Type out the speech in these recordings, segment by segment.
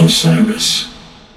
Osiris.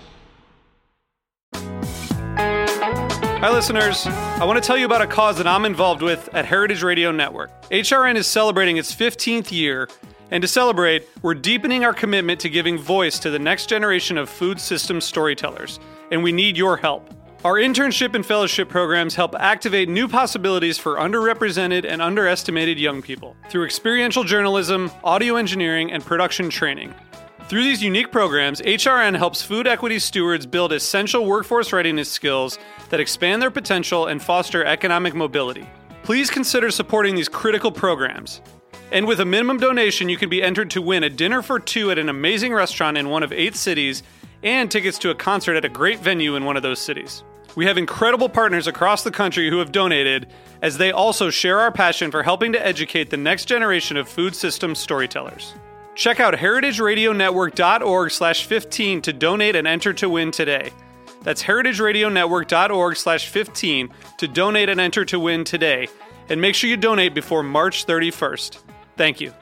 Hi, listeners. I want to tell you about a cause that I'm involved with at Heritage Radio Network. HRN is celebrating its 15th year, and to celebrate, we're deepening our commitment to giving voice to the next generation of food systems storytellers, and we need your help. Our internship and fellowship programs help activate new possibilities for underrepresented and underestimated young people through experiential journalism, audio engineering, and production training. Through these unique programs, HRN helps food equity stewards build essential workforce readiness skills that expand their potential and foster economic mobility. Please consider supporting these critical programs. And with a minimum donation, you can be entered to win a dinner for two at an amazing restaurant in one of 8 cities and tickets to a concert at a great venue in one of those cities. We have incredible partners across the country who have donated, as they also share our passion for helping to educate the next generation of food systems storytellers. Check out heritageradionetwork.org/15 to donate and enter to win today. That's heritageradionetwork.org/15 to donate and enter to win today. And make sure you donate before March 31st. Thank you.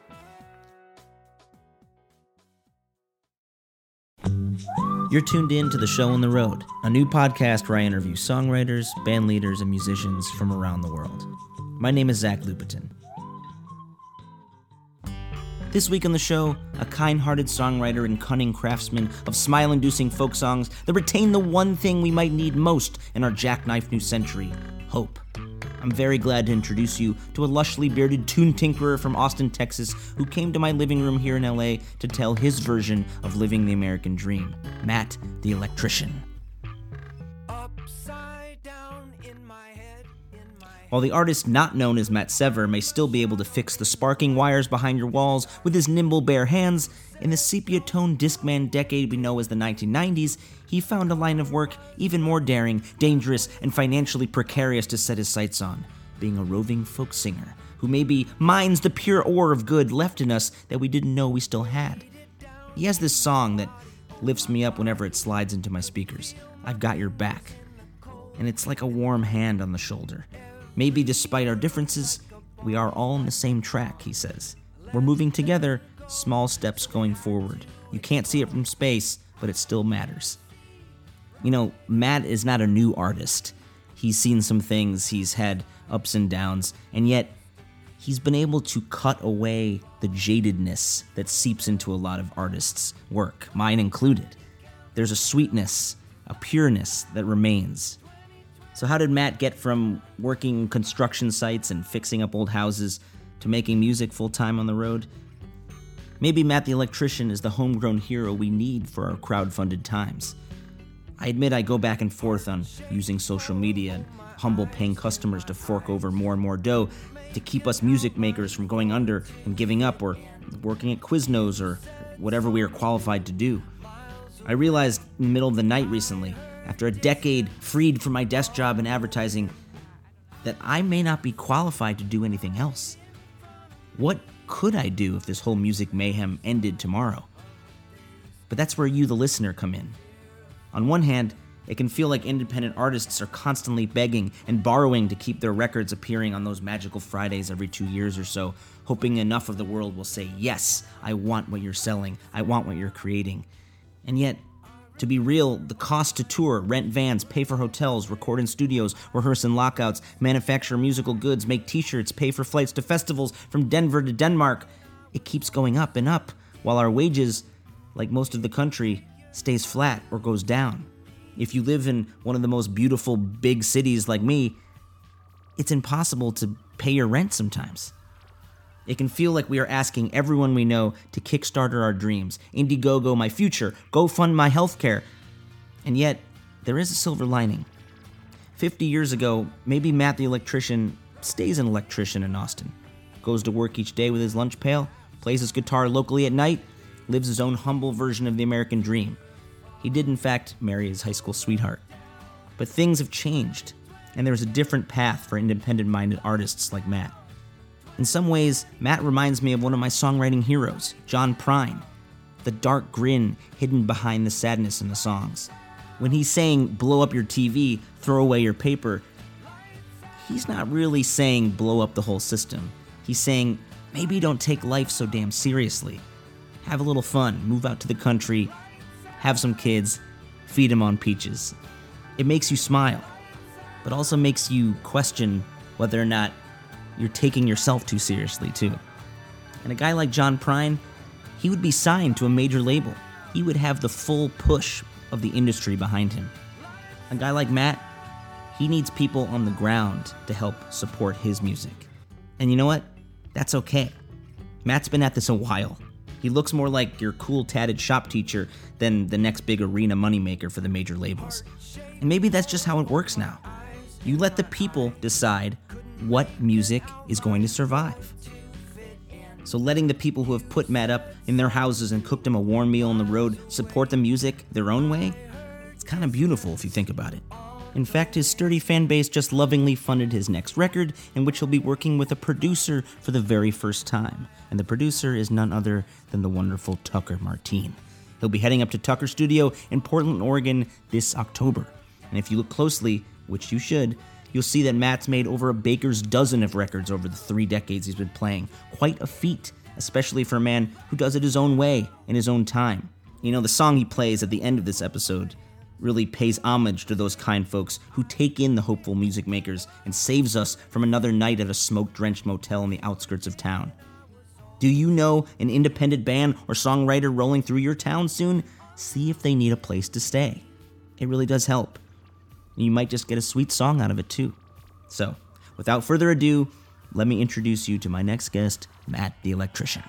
You're tuned in to The Show on the Road, a new podcast where I interview songwriters, band leaders, and musicians from around the world. My name is Zach Lupetin. This week on the show, a kind-hearted songwriter and cunning craftsman of smile-inducing folk songs that retain the one thing we might need most in our jackknife new century, hope. I'm very glad to introduce you to a lushly bearded tune tinkerer from Austin, Texas, who came to my living room here in LA to tell his version of living the American dream, Matt the Electrician. While the artist not known as Matt Sever may still be able to fix the sparking wires behind your walls with his nimble bare hands, in the sepia-toned Discman decade we know as the 1990s, he found a line of work even more daring, dangerous, and financially precarious to set his sights on, being a roving folk singer who maybe mines the pure ore of good left in us that we didn't know we still had. He has this song that lifts me up whenever it slides into my speakers, I've Got Your Back, and it's like a warm hand on the shoulder. Maybe despite our differences, we are all on the same track, he says. We're moving together, small steps going forward. You can't see it from space, but it still matters. You know, Matt is not a new artist. He's seen some things, he's had ups and downs, and yet he's been able to cut away the jadedness that seeps into a lot of artists' work, mine included. There's a sweetness, a pureness that remains. So how did Matt get from working construction sites and fixing up old houses to making music full-time on the road? Maybe Matt the Electrician is the homegrown hero we need for our crowd-funded times. I admit I go back and forth on using social media and humble paying customers to fork over more and more dough to keep us music makers from going under and giving up or working at Quiznos or whatever we are qualified to do. I realized in the middle of the night recently, after a decade freed from my desk job in advertising, that I may not be qualified to do anything else. What could I do if this whole music mayhem ended tomorrow? But that's where you, the listener, come in. On one hand, it can feel like independent artists are constantly begging and borrowing to keep their records appearing on those magical Fridays every 2 years or so, hoping enough of the world will say, yes, I want what you're selling, I want what you're creating. And yet, to be real, the cost to tour, rent vans, pay for hotels, record in studios, rehearse in lockouts, manufacture musical goods, make t-shirts, pay for flights to festivals from Denver to Denmark, it keeps going up and up, while our wages, like most of the country, stays flat or goes down. If you live in one of the most beautiful big cities like me, it's impossible to pay your rent sometimes. It can feel like we are asking everyone we know to Kickstarter our dreams, Indiegogo my future, GoFund my healthcare. And yet, there is a silver lining. 50 years ago, maybe Matt the Electrician stays an electrician in Austin, goes to work each day with his lunch pail, plays his guitar locally at night, lives his own humble version of the American dream. He did, in fact, marry his high school sweetheart. But things have changed, and there's a different path for independent-minded artists like Matt. In some ways, Matt reminds me of one of my songwriting heroes, John Prine. The dark grin hidden behind the sadness in the songs. When he's saying, blow up your TV, throw away your paper, he's not really saying blow up the whole system. He's saying, maybe don't take life so damn seriously. Have a little fun, move out to the country, have some kids, feed them on peaches. It makes you smile, but also makes you question whether or not you're taking yourself too seriously, too. And a guy like John Prine, he would be signed to a major label. He would have the full push of the industry behind him. A guy like Matt, he needs people on the ground to help support his music. And you know what? That's okay. Matt's been at this a while. He looks more like your cool tatted shop teacher than the next big arena moneymaker for the major labels. And maybe that's just how it works now. You let the people decide what music is going to survive. So letting the people who have put Matt up in their houses and cooked him a warm meal on the road support the music their own way, it's kind of beautiful if you think about it. In fact, his sturdy fan base just lovingly funded his next record, in which he'll be working with a producer for the very first time. And the producer is none other than the wonderful Tucker Martine. He'll be heading up to Tucker Studio in Portland, Oregon this October. And if you look closely, which you should, you'll see that Matt's made over a baker's dozen of records over the 3 decades he's been playing. Quite a feat, especially for a man who does it his own way, in his own time. You know, the song he plays at the end of this episode really pays homage to those kind folks who take in the hopeful music makers and saves us from another night at a smoke-drenched motel in the outskirts of town. Do you know an independent band or songwriter rolling through your town soon? See if they need a place to stay. It really does help. You might just get a sweet song out of it too. So, without further ado, let me introduce you to my next guest, Matt the Electrician.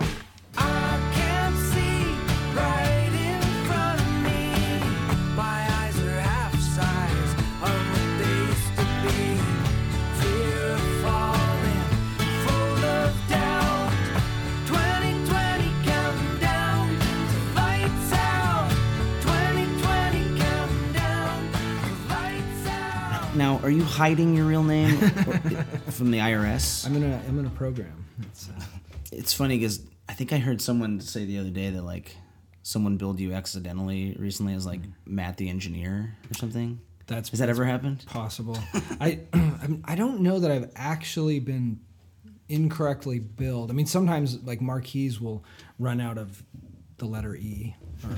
Now, are you hiding your real name from the IRS? I'm in a program. It's funny because I think I heard someone say the other day that like someone billed you accidentally recently as like Matt the Engineer or something. Has that ever happened? Possible. I don't know that I've actually been incorrectly billed. I mean, sometimes like marquees will run out of the letter E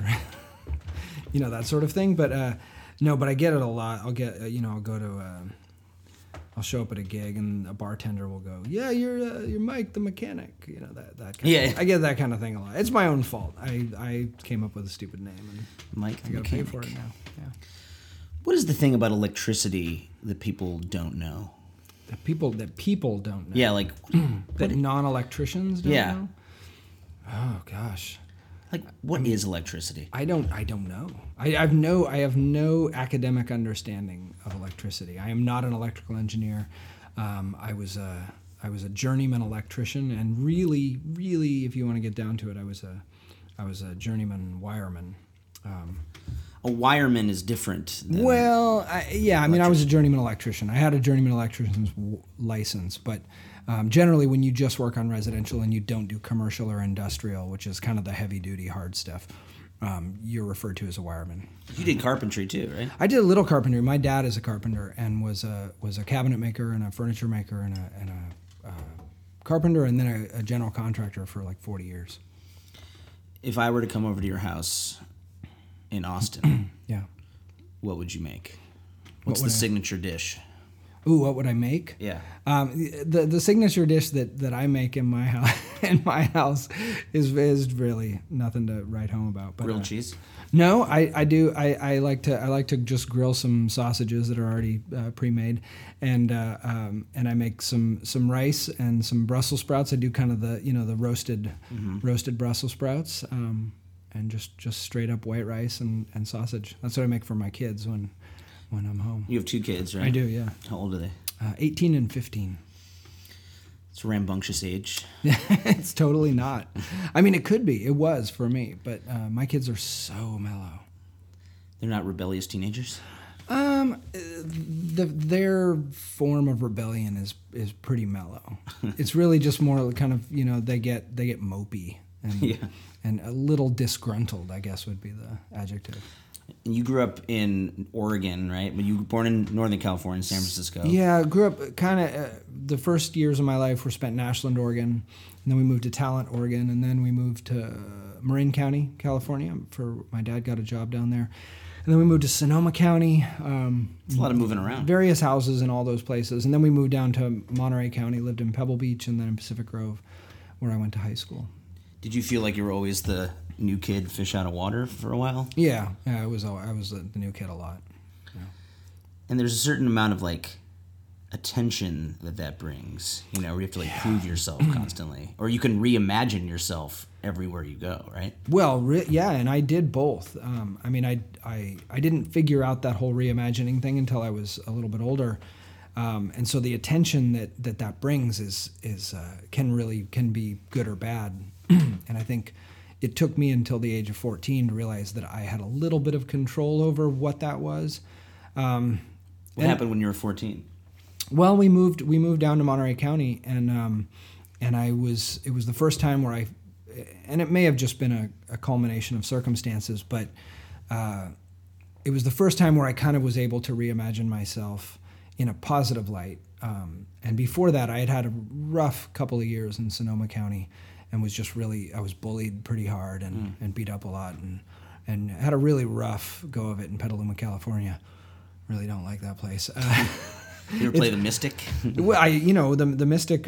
or that sort of thing, but. No, but I get it a lot. I'll get, I'll go to, I'll show up at a gig and a bartender will go, "Yeah, you're Mike the mechanic," that kind of thing. I get that kind of thing a lot. It's my own fault. I came up with a stupid name and Mike the mechanic. I gotta pay for it now. Yeah. What is the thing about electricity that people don't know? That people don't know. Yeah, like that non-electricians don't know. Oh gosh. Like, what is electricity? I don't know. I have no academic understanding of electricity. I am not an electrical engineer. I was a journeyman electrician, and really, if you want to get down to it, I was a journeyman wireman. A wireman is different than I was a journeyman electrician. I had a journeyman electrician's license, but generally when you just work on residential and you don't do commercial or industrial, which is kind of the heavy-duty hard stuff, you're referred to as a wireman. You did carpentry too, right? I did a little carpentry. My dad is a carpenter and was a cabinet maker and a furniture maker and a carpenter and then a general contractor for like 40 years. If I were to come over to your house in Austin, yeah, what would you make? What's the signature dish? Ooh, what would I make? Yeah. The signature dish that I make in my house is really nothing to write home about. But, grilled cheese? No, I do. I like to just grill some sausages that are already pre-made, and I make some rice and some Brussels sprouts. I do kind of the roasted Brussels sprouts, and just straight up white rice and sausage. That's what I make for my kids when I'm home. You have 2 kids, right? I do, yeah. How old are they? 18 and 15. It's a rambunctious age. It's totally not. I mean, it could be. It was for me, but my kids are so mellow. They're not rebellious teenagers? Their form of rebellion is pretty mellow. It's really just more kind of, they get mopey and a little disgruntled, I guess would be the adjective. And you grew up in Oregon, right? But you were born in Northern California, San Francisco. Yeah, I grew up kind of, the first years of my life were spent in Ashland, Oregon. And then we moved to Talent, Oregon. And then we moved to Marin County, California. My dad got a job down there. And then we moved to Sonoma County. It's a lot of moving around. Various houses in all those places. And then we moved down to Monterey County, lived in Pebble Beach, and then in Pacific Grove, where I went to high school. Did you feel like you were always the new kid, fish out of water for a while? Yeah, I was the new kid a lot. Yeah. And there's a certain amount of like attention that brings, where you have to prove yourself constantly, or you can reimagine yourself everywhere you go, right? Well, yeah, and I did both. I didn't figure out that whole reimagining thing until I was a little bit older, and so the attention that brings can be good or bad, and I think it took me until the age of 14 to realize that I had a little bit of control over what that was. What happened when you were 14? Well, we moved down to Monterey County, and it was the first time where and it may have just been a culmination of circumstances, but it was the first time where I kind of was able to reimagine myself in a positive light. And before that, I had a rough couple of years in Sonoma County, and I was bullied pretty hard and beat up a lot, and had a really rough go of it in Petaluma, California. Really don't like that place. You ever play the Mystic? Well, the Mystic.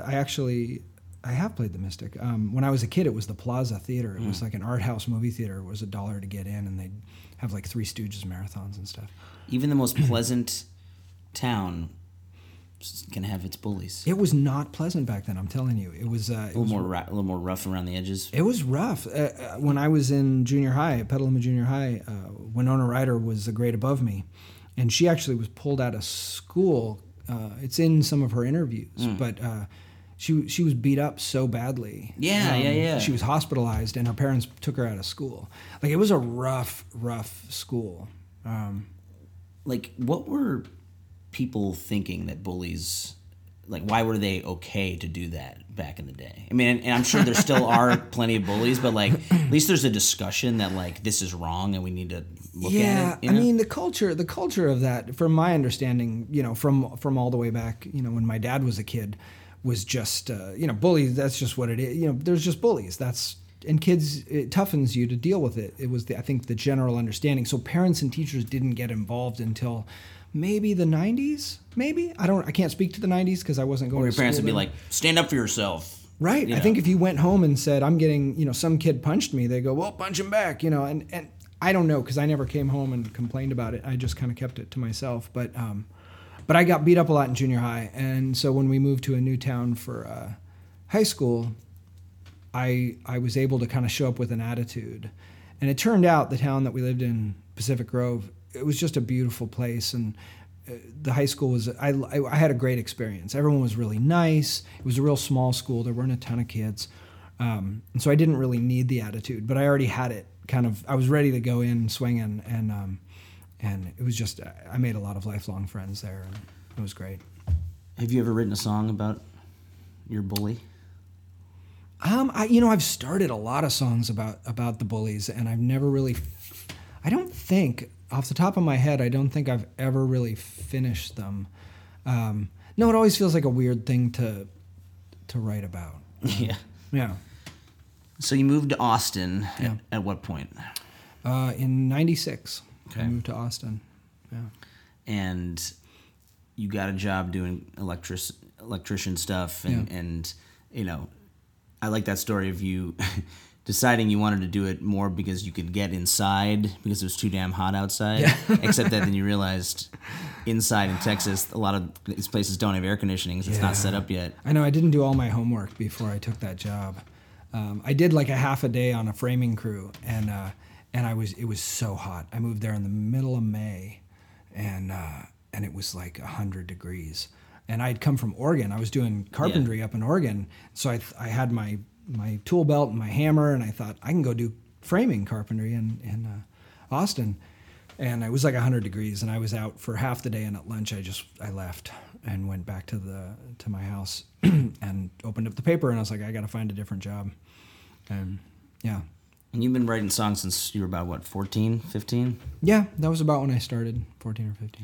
I have played the Mystic. When I was a kid, it was the Plaza Theater. It was like an art house movie theater. It was $1 to get in, and they'd have like Three Stooges marathons and stuff. Even the most pleasant town can have its bullies. It was not pleasant back then. I'm telling you, it was a little more rough around the edges. It was rough. When I was in junior high, Petaluma Junior High, Winona Ryder was a grade above me. And she actually was pulled out of school. It's in some of her interviews, but she was beat up so badly. Yeah. She was hospitalized, and her parents took her out of school. Like, it was a rough school. What were people thinking that bullies? Why were they okay to do that back in the day? I mean, and I'm sure there still are plenty of bullies, but at least there's a discussion that this is wrong and we need to look at it. I mean, the culture of that, from my understanding, from all the way back, when my dad was a kid, was just, bullies. That's just what it is. There's just bullies. And kids, it toughens you to deal with it. It was, I think, the general understanding. So parents and teachers didn't get involved until maybe the 90s, maybe? I can't speak to the 90s because I wasn't going to school. Or your parents would be then. like, stand up for yourself. Right. I think if you went home and said, I'm getting, some kid punched me, they go, well, punch him back, and I don't know, because I never came home and complained about it. I just kind of kept it to myself. But I got beat up a lot in junior high. And so when we moved to a new town for high school, I was able to kind of show up with an attitude. And it turned out the town that we lived in, Pacific Grove, it was just a beautiful place, and the high school was. I had a great experience. Everyone was really nice. It was a real small school. There weren't a ton of kids, and so I didn't really need the attitude. But I already had it. I was ready to go in swinging, and it was just. I made a lot of lifelong friends there, and it was great. Have you ever written a song about your bully? I've started a lot of songs about the bullies, and I've never really. I don't think. Off the top of my head, I don't think I've ever really finished them. No, it always feels like a weird thing to write about. Yeah. So you moved to Austin at what point? In 96. Okay. I moved to Austin. Yeah. And you got a job doing electrician stuff, and I like that story of you deciding you wanted to do it more because you could get inside because it was too damn hot outside. Yeah. Except that then you realized inside in Texas, a lot of these places don't have air conditioning because it's not set up yet. I know. I didn't do all my homework before I took that job. I did like a half a day on a framing crew, and it was so hot. I moved there in the middle of May, and it was like 100 degrees. And I'd come from Oregon. I was doing carpentry up in Oregon, so I had my tool belt and my hammer, and I thought I can go do framing carpentry in Austin. And it was like 100 degrees, and I was out for half the day, and at lunch I left and went back to my house and opened up the paper, and I was like, I got to find a different job. And yeah. And you've been writing songs since you were about 14, 15? Yeah, that was about when I started, 14 or 15.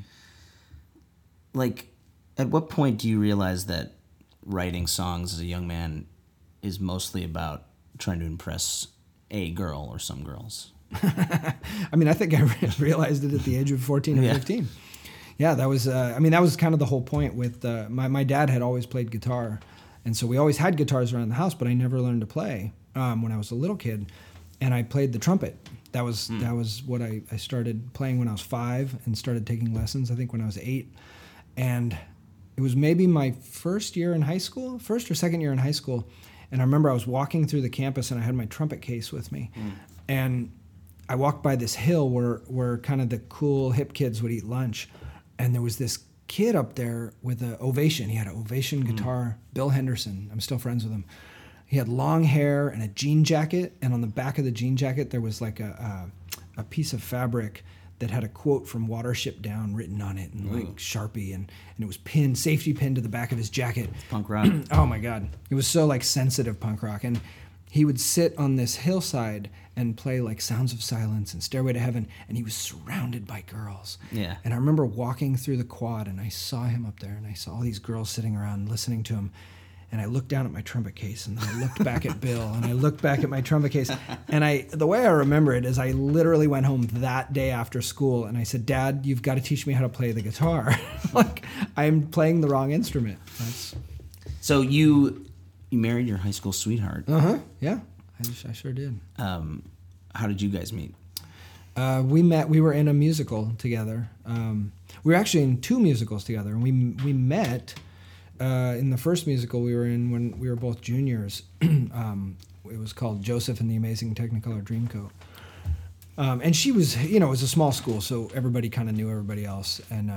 At what point do you realize that writing songs as a young man is mostly about trying to impress a girl or some girls? I mean, I think I realized it at the age of 14 or 15. Yeah, that was, that was kind of the whole point with, my dad had always played guitar. And so we always had guitars around the house, but I never learned to play when I was a little kid. And I played the trumpet. That was what I started playing when I was 5 and started taking lessons, I think, when I was 8. And it was maybe my first or second year in high school. And I remember I was walking through the campus and I had my trumpet case with me. And I walked by this hill where kind of the cool hip kids would eat lunch. And there was this kid up there with an Ovation. He had an Ovation guitar, Bill Henderson. I'm still friends with him. He had long hair and a jean jacket. And on the back of the jean jacket, there was like a piece of fabric that had a quote from Watership Down written on it in like Sharpie, and it was safety pinned to the back of his jacket. Punk rock. Oh my God. It was so like sensitive punk rock. And he would sit on this hillside and play like Sounds of Silence and Stairway to Heaven, and he was surrounded by girls. Yeah. And I remember walking through the quad and I saw him up there and I saw all these girls sitting around listening to him. And I looked down at my trumpet case, and then I looked back at Bill, and I looked back at my trumpet case. And the way I remember it is I literally went home that day after school, and I said, Dad, you've got to teach me how to play the guitar. Like, I'm playing the wrong instrument. So you married your high school sweetheart. Yeah, I sure did. How did you guys meet? We were in a musical together. We were actually in 2 musicals together, and we met... in the first musical we were in when we were both juniors. It was called Joseph and the Amazing Technicolor Dreamcoat. And she was, it was a small school, so everybody kind of knew everybody else. And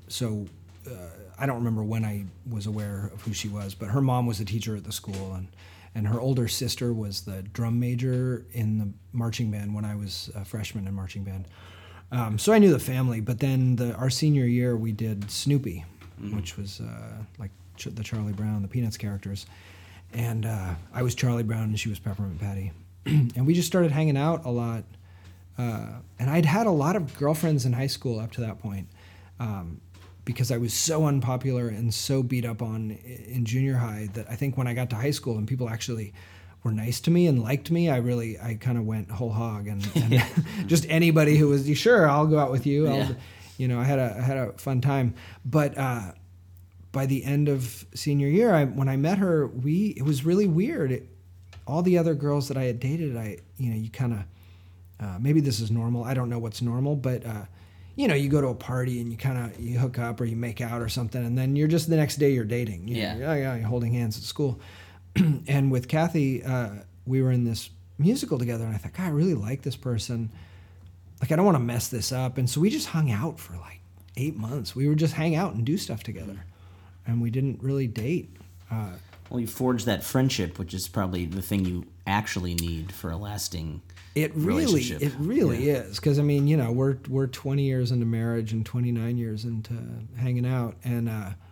I don't remember when I was aware of who she was, but her mom was a teacher at the school, and her older sister was the drum major in the marching band when I was a freshman in marching band. So I knew the family, but then our senior year we did Snoopy, which was like the Charlie Brown, the Peanuts characters. And I was Charlie Brown and she was Peppermint Patty. And we just started hanging out a lot. And I'd had a lot of girlfriends in high school up to that point because I was so unpopular and so beat up on in junior high that I think when I got to high school and people actually were nice to me and liked me, I kind of went whole hog. And just anybody who was, sure, I'll go out with you. I had a fun time. But by the end of senior year, when I met her, it was really weird. All the other girls that I had dated, you kind of, maybe this is normal. I don't know what's normal, but you go to a party and you hook up or you make out or something, and then you're just the next day you're dating. You're holding hands at school. And with Kathy, we were in this musical together, and I thought, God, I really like this person. Like, I don't want to mess this up. And so we just hung out for like 8 months. We would just hang out and do stuff together. And we didn't really date. Well, you forged that friendship, which is probably the thing you actually need for a lasting relationship. It really is. Because, we're 20 years into marriage and 29 years into hanging out. And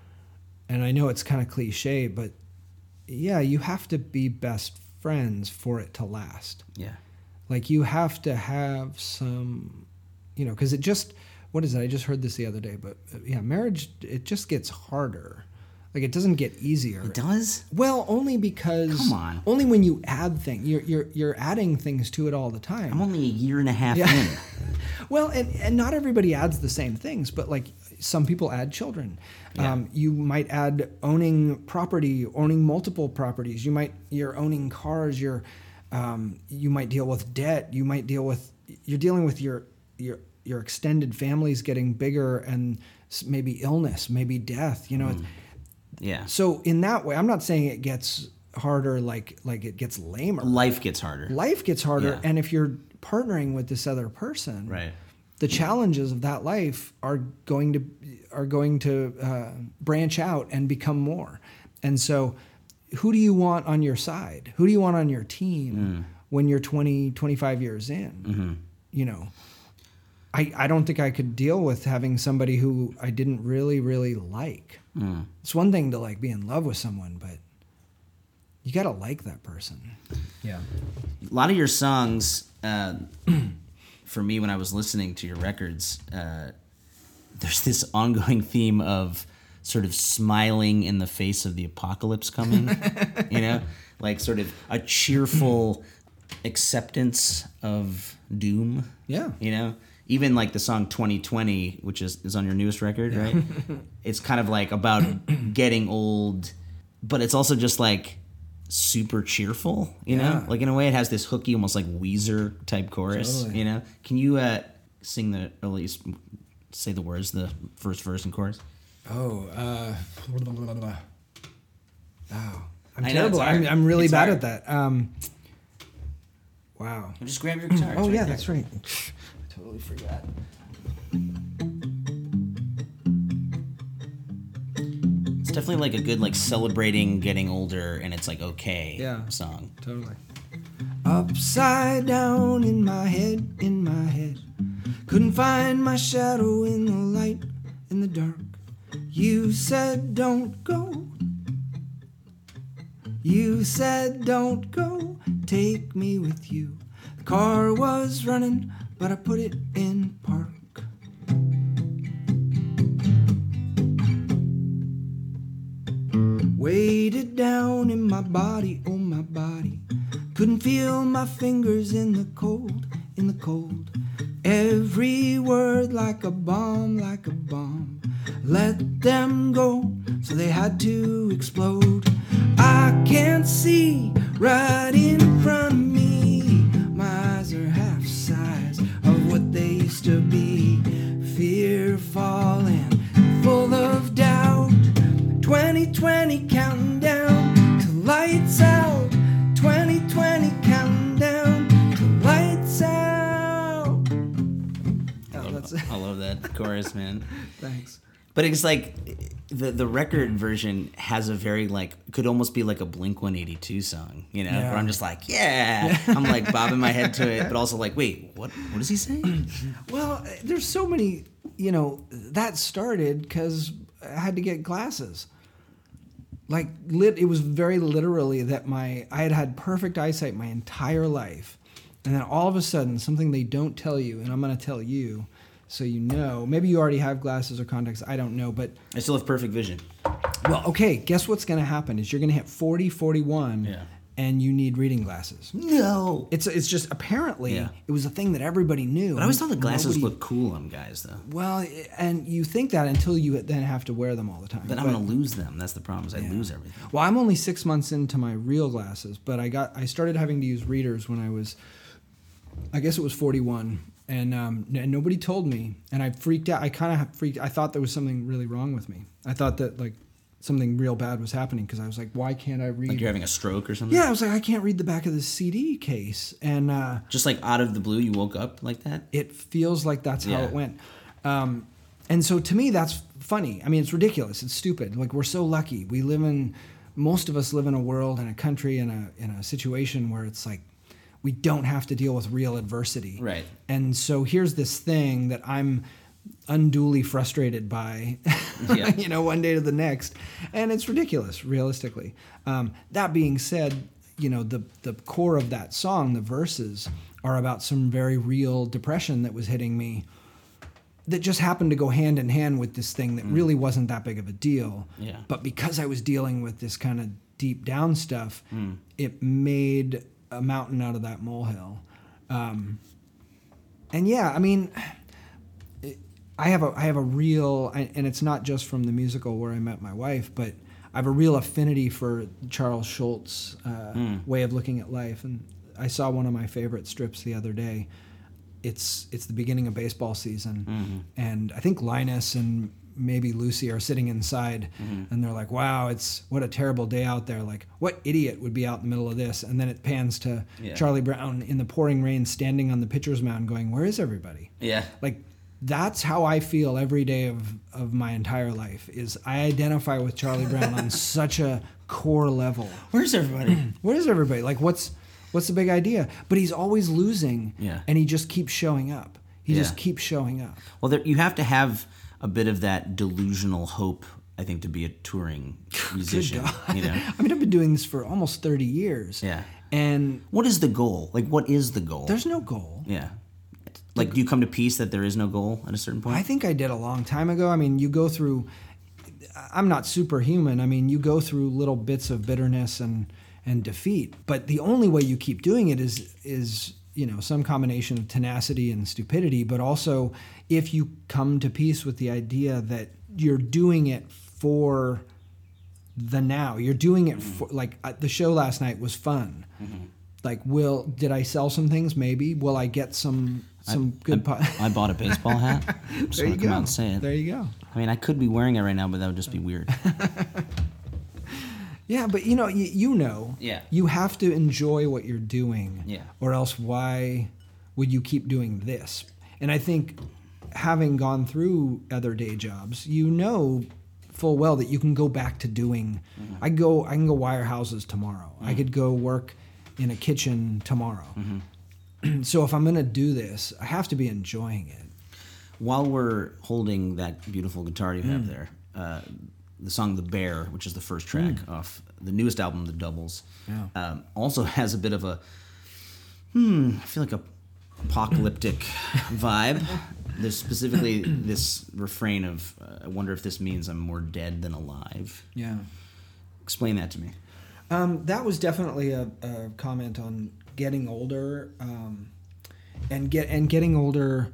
I know it's kind of cliche, but yeah, you have to be best friends for it to last. Yeah. Like, you have to have some, because it just... What is it? I just heard this the other day, but marriage, it just gets harder. Like, it doesn't get easier. It does? Well, only because... Come on. Only when you add things. You're adding things to it all the time. I'm only a year and a half in. Well, and not everybody adds the same things, but like some people add children. Yeah. You might add owning property, owning multiple properties. You're owning cars. You might deal with debt. You're dealing with your extended family's getting bigger, and maybe illness, maybe death, Yeah. So in that way, I'm not saying it gets harder like it gets lamer. Life gets harder. Yeah. And if you're partnering with this other person, right, the challenges of that life are going to branch out and become more. And so who do you want on your side? Who do you want on your team when you're 20, 25 years in? Mm-hmm. I don't think I could deal with having somebody who I didn't really, really like. It's one thing to like be in love with someone, but you got to like that person. Yeah. A lot of your songs, for me, when I was listening to your records, there's this ongoing theme of sort of smiling in the face of the apocalypse coming, like sort of a cheerful acceptance of doom. Yeah. You know? Even like the song 2020, which is on your newest record, right? It's kind of like about getting old, but it's also just like super cheerful, you know? Like in a way it has this hooky, almost like Weezer type chorus, Totally. you know? Can you sing or at least say the words, the first verse and chorus? Oh, wow. I'm I know, terrible. it's hard. I'm really It's bad hard. at that. Wow. Just grab your guitar. Oh, It's yeah, right there. that's right. I totally forgot. It's definitely like a good like celebrating getting older and it's like okay song. Totally. Upside down in my head. Couldn't find my shadow in the light, in the dark. You said don't go. You said don't go. Take me with you. The car was running, but I put it in park. Weighted down in my body, oh my body. Couldn't feel my fingers in the cold, in the cold. Every word like a bomb, like a bomb. Let them go, so they had to explode. I can't see right in front of me. My eyes are half size of what they used to be. Fear falling, full of doubt. 2020 counting down to lights out. 2020 counting down to lights out. Oh, that's it. I love that chorus, man. Thanks. But it's like the record version has a very like could almost be like a Blink-182 song, you know? Yeah. Where I'm just like, yeah. I'm like bobbing my head to it, but also like, wait, what does he say? Well, there's so many, you know, that started because I had to get glasses. Like, it was very literally that I had had perfect eyesight my entire life. And then all of a sudden, something they don't tell you, and I'm going to tell you so you know. Maybe you already have glasses or contacts, I don't know. But, I still have perfect vision. well, okay, guess what's going to happen is you're going to hit 40, 41, Yeah. and you need reading glasses. No. It's just apparently Yeah. it was a thing that everybody knew. But I always thought the glasses Nobody- look cool on guys, though. Well, and you think that until you then have to wear them all the time. Then I'm going to lose them. That's the problem, is I lose everything. Well, I'm only 6 months into my real glasses, but I started having to use readers when I guess it was 41, and nobody told me, and I freaked out. I thought there was something really wrong with me. I thought that like something real bad was happening because I was like, why can't I read? Like you're having a stroke or something? Yeah, I was like, I can't read the back of the CD case, and Just like out of the blue, you woke up like that? it feels like that's how Yeah. it went. And so to me, that's funny. I mean, it's ridiculous. It's stupid. Like, we're so lucky. Most of us live in a world, in a country, in a situation where it's like, we don't have to deal with real adversity. Right. And so here's this thing that I'm unduly frustrated by, Yeah. you know, one day to the next. And it's ridiculous, realistically. That being said, you know, the core of that song, the verses, are about some very real depression that was hitting me that just happened to go hand in hand with this thing that really wasn't that big of a deal. Yeah. But because I was dealing with this kind of deep down stuff, it made a mountain out of that molehill. And yeah, I mean, I have a real, and it's not just from the musical where I met my wife, but I have a real affinity for Charles Schultz' way of looking at life. And I saw one of my favorite strips the other day. It's the beginning of baseball season, and I think Linus and maybe Lucy are sitting inside, and they're like, "Wow, what a terrible day out there! Like, what idiot would be out in the middle of this?" And then it pans to Charlie Brown in the pouring rain, standing on the pitcher's mound, going, "Where is everybody?" Yeah. Like, that's how I feel every day of my entire life. Is I identify with Charlie Brown on such a core level. Where's everybody? Where is everybody? Like, what's the big idea? But he's always losing, Yeah. and he just keeps showing up. He Yeah. just keeps showing up. Well, you have to have a bit of that delusional hope, I think, to be a touring musician. You know? I mean, I've been doing this for almost 30 years. Yeah. And What is the goal? Like, what is the goal? there's no goal. Yeah. Like, do you come to peace that there is no goal at a certain point? I think I did a long time ago. I mean, you go through, I'm not superhuman. I mean, you go through little bits of bitterness and and defeat. But the only way you keep doing it is some combination of tenacity and stupidity, but also if you come to peace with the idea that you're doing it for the now. You're doing it for, like, the show last night was fun. Like, did I sell some things? Maybe. Will I get some good... I bought a baseball hat. I'm just going to come out and say it. There you go. I mean, I could be wearing it right now, but that would just be weird. Yeah, but Yeah. you have to enjoy what you're doing. Yeah. Or else why would you keep doing this? And I think having gone through other day jobs, full well that you can go back to doing. I can go wire houses tomorrow. I could go work in a kitchen tomorrow. So if I'm going to do this, I have to be enjoying it. While we're holding that beautiful guitar you have there, the song "The Bear," which is the first track off the newest album, The Doubles, also has a bit of a I feel like a apocalyptic vibe. There's specifically this refrain of, I wonder if this means I'm more dead than alive. Yeah. Explain that to me. That was definitely a comment on getting older, and getting older.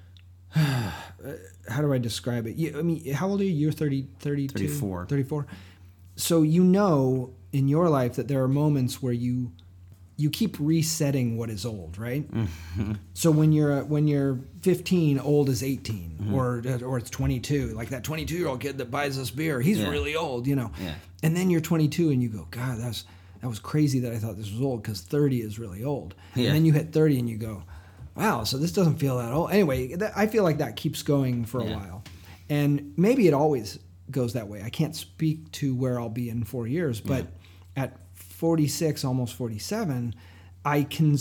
How do I describe it? I mean, how old are you? You're 32? 34. So in your life that there are moments where you keep resetting what is old, right? So when you're 15, old is 18, or it's 22. Like that 22-year-old kid that buys us beer, he's really old, Yeah. And then you're 22 and you go, God, that was crazy that I thought this was old, because 30 is really old. Yeah. And then you hit 30 and you go, wow, so this doesn't feel that old. Anyway, I feel like that keeps going for a while. And maybe it always goes that way. I can't speak to where I'll be in 4 years, but at 46, almost 47, I can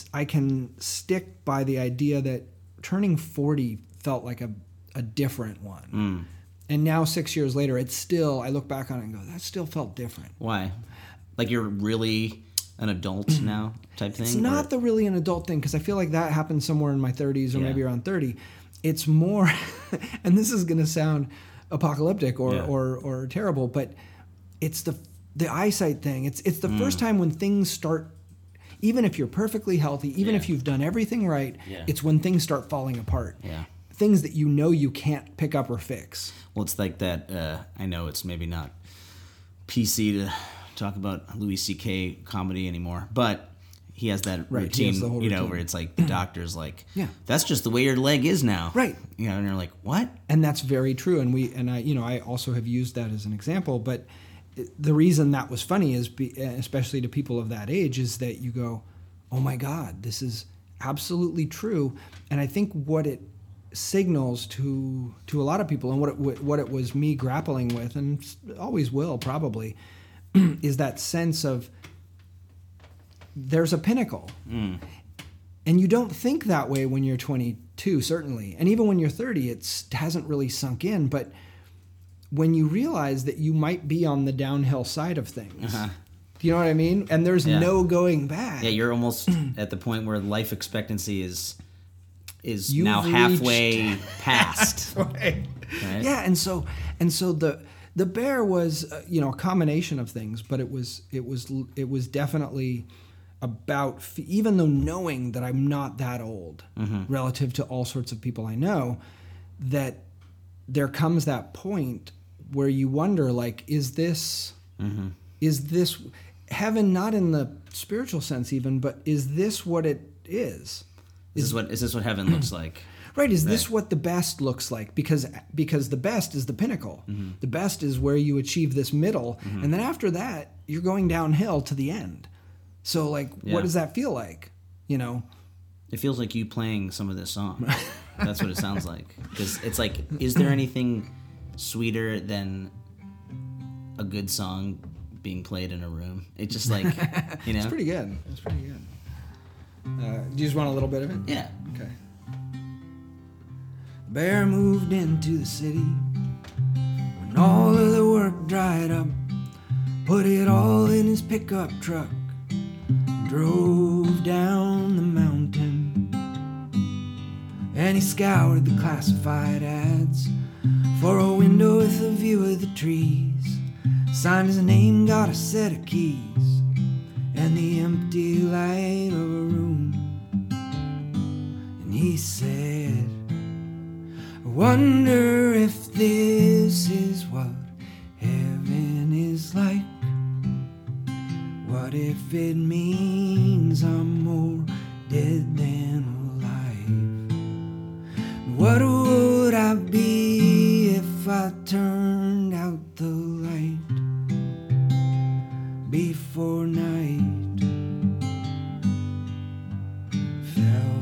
stick by the idea that turning 40 felt like a different one. And now 6 years later, I look back on it and go, that still felt different. Why? Like you're really an adult now type thing? It's not really an adult thing, because I feel like that happened somewhere in my 30s or maybe around 30. It's more, and this is going to sound apocalyptic or terrible, but it's the eyesight thing. It's the first time when things start, even if you're perfectly healthy, even if you've done everything right, it's when things start falling apart. Yeah. Things that you can't pick up or fix. Well, it's like that, I know it's maybe not PC to talk about Louis C.K. comedy anymore, but he has that routine, routine, where it's like the doctor's like, that's just the way your leg is now. Right. And you're like, what? And that's very true. And I also have used that as an example, but the reason that was funny is, especially to people of that age, is that you go, oh my God, this is absolutely true. And I think what it signals to a lot of people, and what it was me grappling with, and always will probably, is that sense of there's a pinnacle. And you don't think that way when you're 22, certainly. And even when you're 30, it hasn't really sunk in. But when you realize that you might be on the downhill side of things, do you know what I mean? And there's no going back. Yeah, you're almost at the point where life expectancy is now halfway past. Right. Yeah, and so the Bear was a combination of things, but it was definitely about, even though knowing that I'm not that old relative to all sorts of people I know, that there comes that point where you wonder, like, is this heaven, not in the spiritual sense even, but is this what it is? Is this what heaven looks like? Right. Is this what the best looks like? Because the best is the pinnacle. The best is where you achieve this middle. And then after that, you're going downhill to the end. So, like, what does that feel like? It feels like you playing some of this song. That's what it sounds like. Because it's like, is there anything sweeter than a good song being played in a room? It's just like, It's pretty good. It's pretty good. Do you just want a little bit of it? Yeah. Okay. The Bear moved into the city when all of the work dried up, put it all in his pickup truck, drove down the mountain, and he scoured the classified ads for a window with a view of the trees, signed his name, got a set of keys, and the empty light of a room. And he said, I wonder if this is what heaven is like. What if it means I'm more dead than alive? What would I be if I turned out the light before night fell?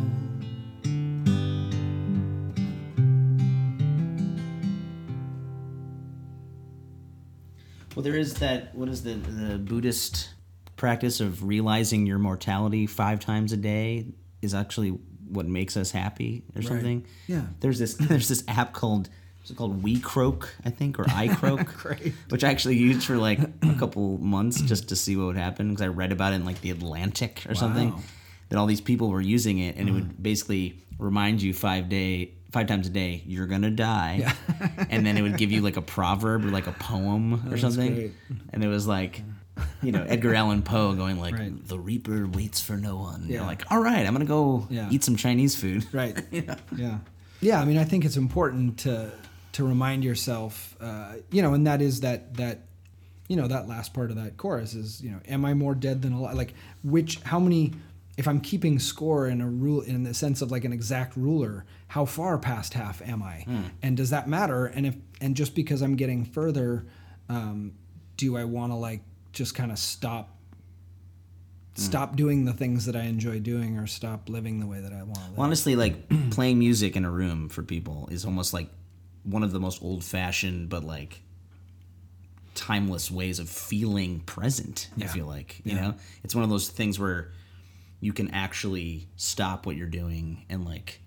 Well, there is that, what is the Buddhist practice of realizing your mortality 5 times a day is actually what makes us happy or something. Yeah. There's this app called, is it called WeCroak, I think, or iCroak? Great. Which I actually used for like a couple months just to see what would happen, because I read about it in like The Atlantic or something, that all these people were using it, and it would basically remind you 5 times a day, you're gonna die. Yeah. And then it would give you like a proverb or like a poem or something. Great. And it was like, you know, Edgar Allan Poe going like, Right. the reaper waits for no one. Yeah. You're like, all right, I'm gonna go eat some Chinese food. Right. Yeah. I mean, I think it's important to remind yourself, you know, and that is that you know, that last part of that chorus is, you know, am I more dead than alive? Like, how many? If I'm keeping score in a rule, in the sense of like an exact ruler, how far past half am I? And does that matter? And just because I'm getting further, do I want to like just kind of stop doing the things that I enjoy doing, or stop living the way that I want to live? Well, honestly, like playing music in a room for people is almost like one of the most old-fashioned but like timeless ways of feeling present. I feel like, you know, it's one of those things where you can actually stop what you're doing and like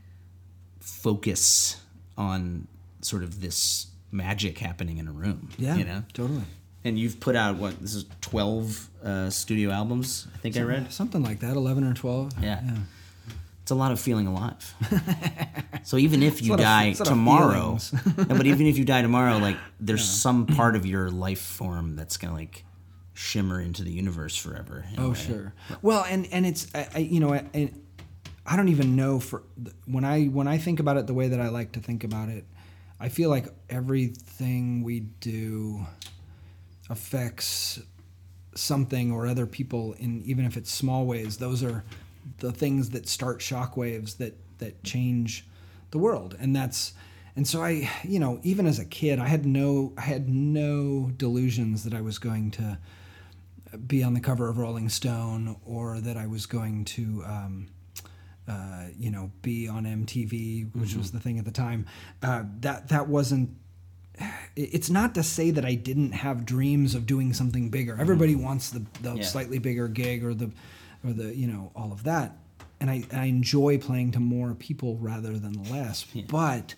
focus on sort of this magic happening in a room. Yeah, you know, totally. And you've put out this is 12 studio albums, I think I read. Something like that, 11 or 12. Yeah. It's a lot of feeling alive. So even if you It's a lot die of tomorrow, feelings. no, but even if you die tomorrow, like there's some part of your life form that's gonna like shimmer into the universe forever. in a Oh, way. sure. Well, and it's you know, I don't even know when I think about it the way that I like to think about it, I feel like everything we do affects something or other people in, even if it's small ways. Those are the things that start shockwaves that change the world. And so I, you know, even as a kid, I had no delusions that I was going to be on the cover of Rolling Stone, or that I was going to, you know, be on MTV, which was the thing at the time. That wasn't. It's not to say that I didn't have dreams of doing something bigger. Everybody wants the slightly bigger gig or the you know, all of that, and I enjoy playing to more people rather than less. Yeah. But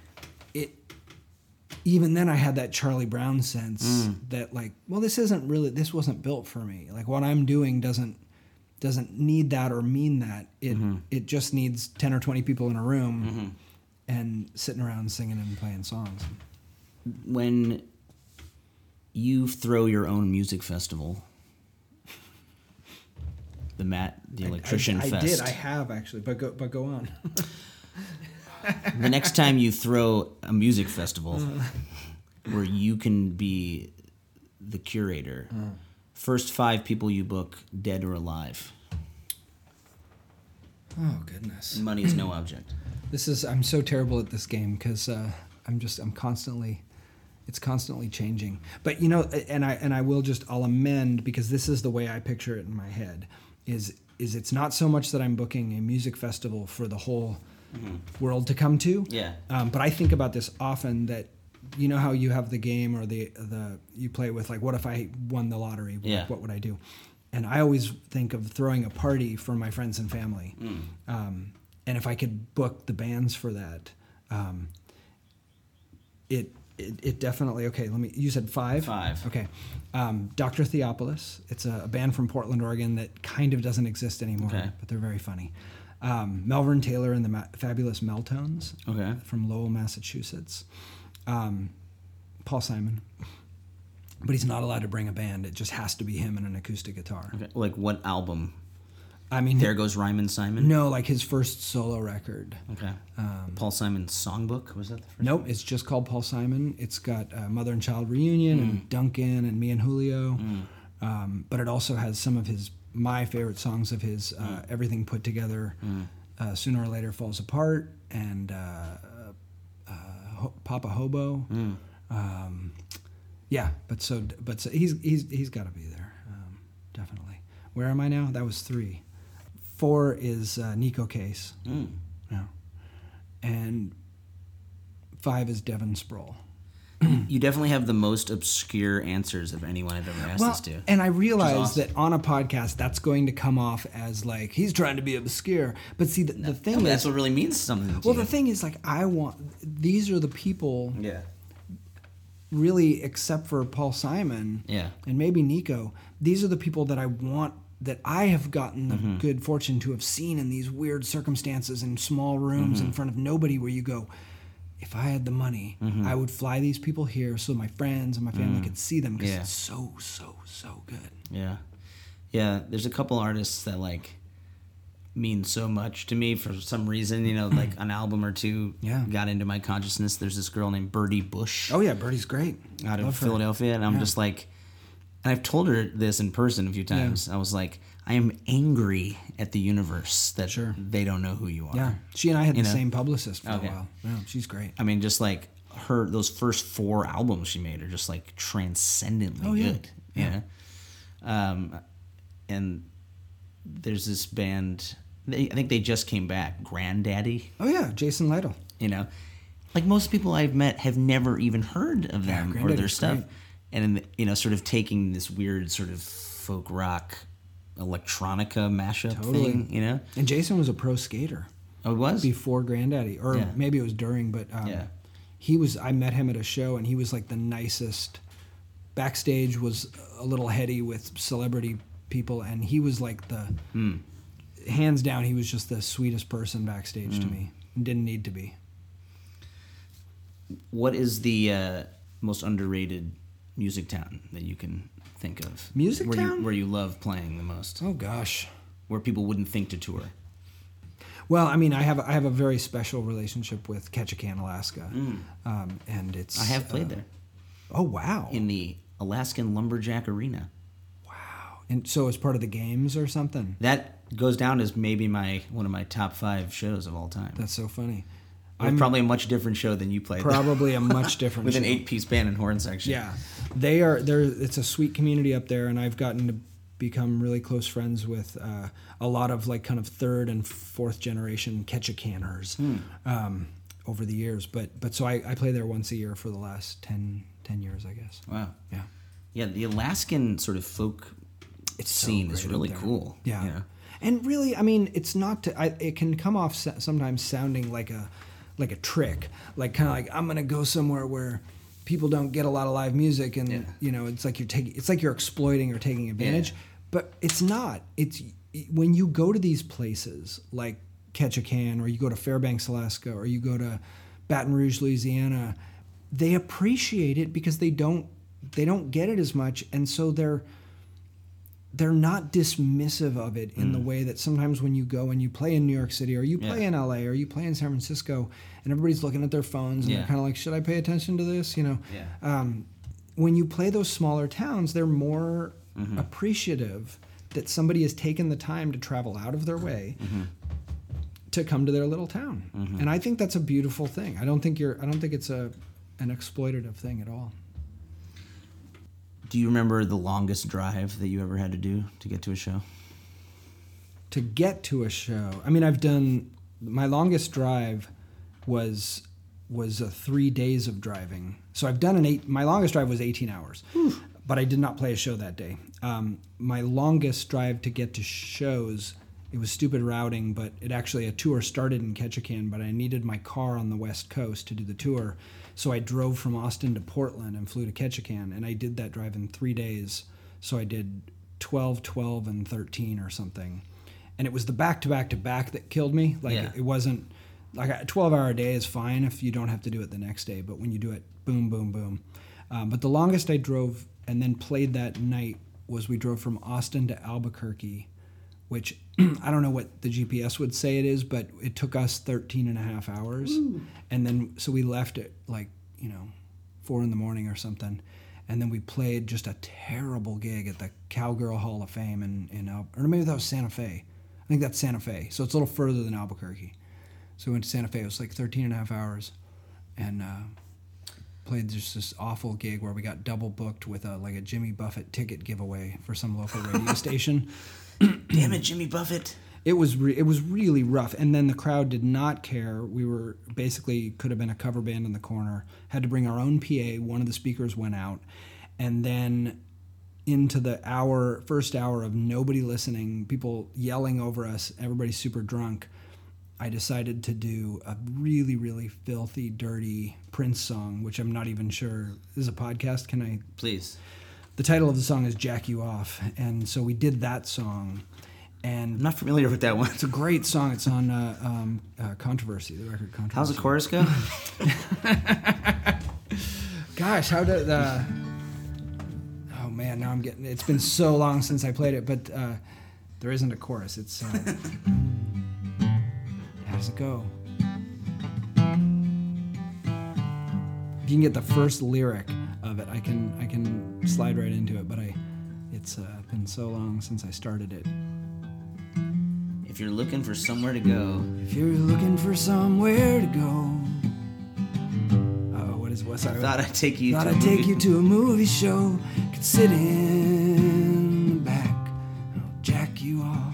even then I had that Charlie Brown sense that like, well, this wasn't built for me. Like what I'm doing doesn't need that or mean that. It just needs 10 or 20 people in a room and sitting around singing and playing songs. When you throw your own music festival, the Electrician Fest. I did. I have actually, but go on. The next time you throw a music festival where you can be the curator, first 5 people you book, dead or alive. Oh goodness. Money is no object. I'm so terrible at this game because it's constantly changing. But you know, I'll amend, because this is the way I picture it in my head. Is it's not so much that I'm booking a music festival for the whole world to come to. Yeah. But I think about this often, that you know how you have the game or the you play with, like, what if I won the lottery? Yeah. What would I do? And I always think of throwing a party for my friends and family. And if I could book the bands for that, it definitely, okay, you said 5? 5. Okay. Dr. Theopolis. It's a band from Portland, Oregon that kind of doesn't exist anymore, but they're very funny. Melvin Taylor and the Fabulous Meltones from Lowell, Massachusetts. Paul Simon. but he's not allowed to bring a band. It just has to be him and an acoustic guitar. Okay. Like what album? I mean, There Goes Ryman Simon? no, like his first solo record. Okay. Paul Simon's Songbook? Was that the first Nope, it's just called Paul Simon. It's got Mother and Child Reunion and Duncan and Me and Julio. But it also has some of my favorite songs of his, Everything Put Together, Sooner or Later Falls Apart, and Papa Hobo. Yeah, but he's got to be there, definitely. Where am I now? That was 3. 4 is Nico Case. Yeah. And 5 is Devin Sproul. You definitely have the most obscure answers of anyone I've ever asked this to. And I realize awesome. that on a podcast, that's going to come off as like, he's trying to be obscure. But see, the thing is... that's what really means something to Well, you. the thing is, like, these are the people, Yeah. really, except for Paul Simon Yeah. and maybe Nico, these are the people that I want, that I have gotten the good fortune to have seen in these weird circumstances in small rooms in front of nobody, where you go, if I had the money, I would fly these people here so my friends and my family could see them, because it's so, so, so good. Yeah. Yeah, there's a couple artists that, like, mean so much to me for some reason, you know, like an album or two got into my consciousness. There's this girl named Birdie Bush. Oh, yeah, Birdie's great. Out of Philadelphia, and I'm just like... And I've told her this in person a few times. I was like, I am angry at the universe that they don't know who you are. Yeah, she and I had the same publicist for a while. Yeah, she's great. I mean, just like those first 4 albums she made are just like transcendently good. Yeah. And there's this band, I think they just came back, Granddaddy. Oh yeah, Jason Lytle. You know, like most people I've met have never even heard of them or their stuff. Great. And, you know, sort of taking this weird sort of folk rock electronica mashup thing, you know? And Jason was a pro skater. Oh, it was? Before Granddaddy. Or maybe it was during, but I met him at a show, and he was like the nicest. Backstage was a little heady with celebrity people, and he was like hands down, he was just the sweetest person backstage to me. And didn't need to be. What is the most underrated music town that you can think of? Music town? Where you love playing the most? Oh gosh. Where people wouldn't think to tour? Well, I mean, I have a very special relationship with Ketchikan, Alaska, and it's. I have played there. Oh wow! In the Alaskan Lumberjack Arena. Wow! And so, as part of the games or something. That goes down as maybe one of my top 5 shows of all time. That's so funny. Probably a much different show than you played. Probably a much different with show. an 8-piece band and horn section. Yeah, they are. It's a sweet community up there, and I've gotten to become really close friends with a lot of like kind of 3rd and 4th generation Ketchikaners over the years. But so I play there once a year for the last 10 years, I guess. Wow. Yeah. Yeah, the Alaskan sort of folk scene is really cool. Yeah. You know? And really, I mean, it's not. It can come off sometimes sounding like a trick, like kind of like I'm gonna go somewhere where people don't get a lot of live music, and you know, it's like you're exploiting or taking advantage, but it's not. It's when you go to these places like Ketchikan, or you go to Fairbanks, Alaska, or you go to Baton Rouge, Louisiana, they appreciate it because they don't get it as much, and so they're not dismissive of it in the way that sometimes when you go and you play in New York City, or you play in LA, or you play in San Francisco, and everybody's looking at their phones and they're kind of like, should I pay attention to this? You know, when you play those smaller towns, they're more appreciative that somebody has taken the time to travel out of their way to come to their little town, and I think that's a beautiful thing. I don't think it's an exploitative thing at all. Do you remember the longest drive that you ever had to do to get to a show? To get to a show, I mean, my longest drive was 3 days of driving. So I've done my longest drive was 18 hours, but I did not play a show that day. My longest drive to get to shows, it was stupid routing, but a tour started in Ketchikan, but I needed my car on the West Coast to do the tour. So I drove from Austin to Portland and flew to Ketchikan, and I did that drive in 3 days. So I did 12, 12, and 13 or something. And it was the back-to-back-to-back that killed me. It wasn't, like a 12-hour day is fine if you don't have to do it the next day, but when you do it, boom, boom, boom. But the longest I drove and then played that night was we drove from Austin to Albuquerque, which I don't know what the GPS would say it is, but it took us 13 and a half hours. Ooh. And then, so we left at 4 a.m. or something. And then we played just a terrible gig at the Cowgirl Hall of Fame or maybe that was Santa Fe. I think that's Santa Fe. So it's a little further than Albuquerque. So we went to Santa Fe. It was like 13 and a half hours. And played just this awful gig where we got double booked with a Jimmy Buffett ticket giveaway for some local radio station. Damn it, Jimmy Buffett. It was really rough. And then the crowd did not care. We were basically could have been a cover band in the corner. Had to bring our own PA. One of the speakers went out. And then into the first hour of nobody listening, people yelling over us, everybody super drunk, I decided to do a really, really filthy, dirty Prince song, which I'm not even sure. This is a podcast. Can I? Please. The title of the song is Jack You Off. And so we did that song. And I'm not familiar with that one. It's a great song. It's on Controversy, the record Controversy. How's the chorus go? Gosh, how did... oh, man, now I'm getting... It's been so long since I played it, but there isn't a chorus. It's... how does it go? If you can get the first lyric of it, I can slide right into it, but it's been so long since I started it. If you're looking for somewhere to go. If you're looking for somewhere to go. What's that? Thought I'd take you to a movie show. Could sit in the back. I'll jack you off.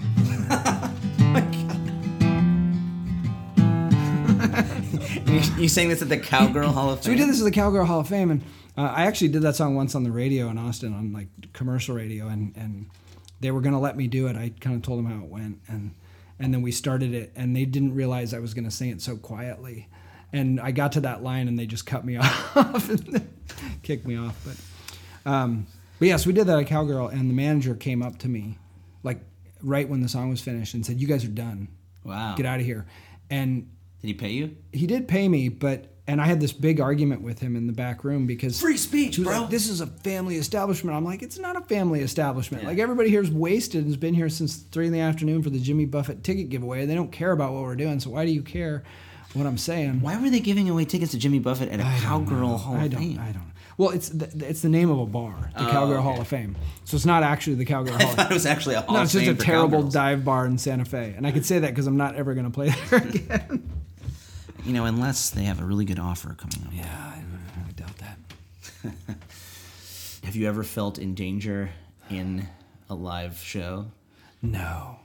You sang this at the Cowgirl Hall of Fame? So we did this at the Cowgirl Hall of Fame, and I actually did that song once on the radio in Austin, on commercial radio, and they were going to let me do it. I kind of told them how it went, and then we started it, and they didn't realize I was going to sing it so quietly. And I got to that line, and they just cut me off and kicked me off. But yes, we did that at Cowgirl, and the manager came up to me, right when the song was finished, and said, "You guys are done. Wow. Get out of here." And did he pay you? He did pay me, and I had this big argument with him in the back room because free speech, bro. Like, this is a family establishment. I'm like, it's not a family establishment. Yeah. Everybody here is wasted and has been here since 3 p.m. for the Jimmy Buffett ticket giveaway. They don't care about what we're doing, so why do you care what I'm saying? Why were they giving away tickets to Jimmy Buffett at a Cowgirl Hall of Fame? I don't. Well, it's the name of a bar, the Cowgirl Hall of Fame. So it's not actually the Cowgirl Hall. I thought it was actually a Hall of Fame. No, it's just a terrible dive bar in Santa Fe, and I could say that because I'm not ever going to play there again. Unless they have a really good offer coming up. Yeah, I doubt that. Have you ever felt in danger in a live show? No.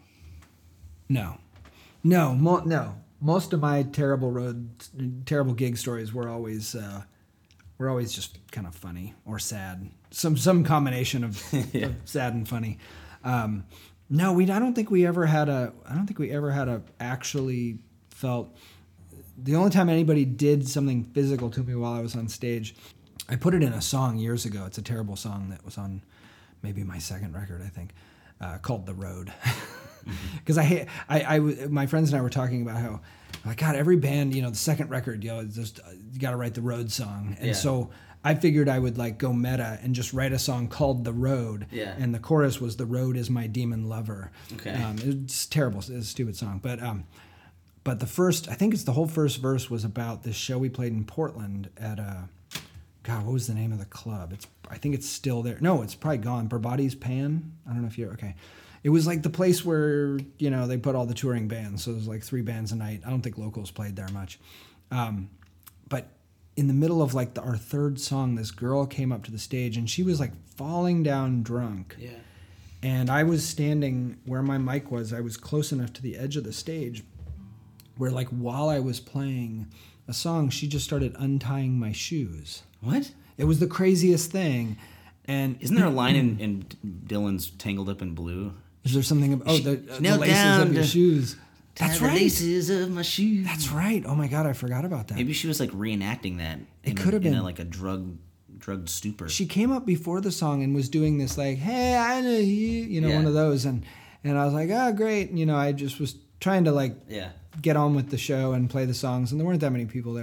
Most of my terrible gig stories were always just kind of funny or sad. Some combination of, of sad and funny. No, I don't think we ever had a actually felt. The only time anybody did something physical to me while I was on stage, I put it in a song years ago. It's a terrible song that was on maybe my second record, I think, called "The Road." Because my friends and I were talking about how, God, every band, the second record, just you got to write the Road song, and so I figured I would go meta and just write a song called "The Road," and the chorus was "The road is my demon lover." Okay, it's terrible. It's a stupid song, but the first, I think it's the whole first verse was about this show we played in Portland at God, what was the name of the club? I think it's still there. No, it's probably gone. Barbati's Pan. I don't know if you're okay. It was the place where, they put all the touring bands. So it was 3 bands a night. I don't think locals played there much. But in the middle of our third song, this girl came up to the stage and she was falling down drunk. Yeah. And I was standing where my mic was. I was close enough to the edge of the stage where while I was playing a song, she just started untying my shoes. What? It was the craziest thing. And isn't there a line in Dylan's Tangled Up in Blue? Is there something about the laces of your shoes? That's right. The laces of my shoes. That's right. Oh my God, I forgot about that. Maybe she was reenacting that. It could have been a drugged stupor. She came up before the song and was doing this hey, I know you, one of those, and I was like, oh great, I just was trying to get on with the show and play the songs, and there weren't that many people there,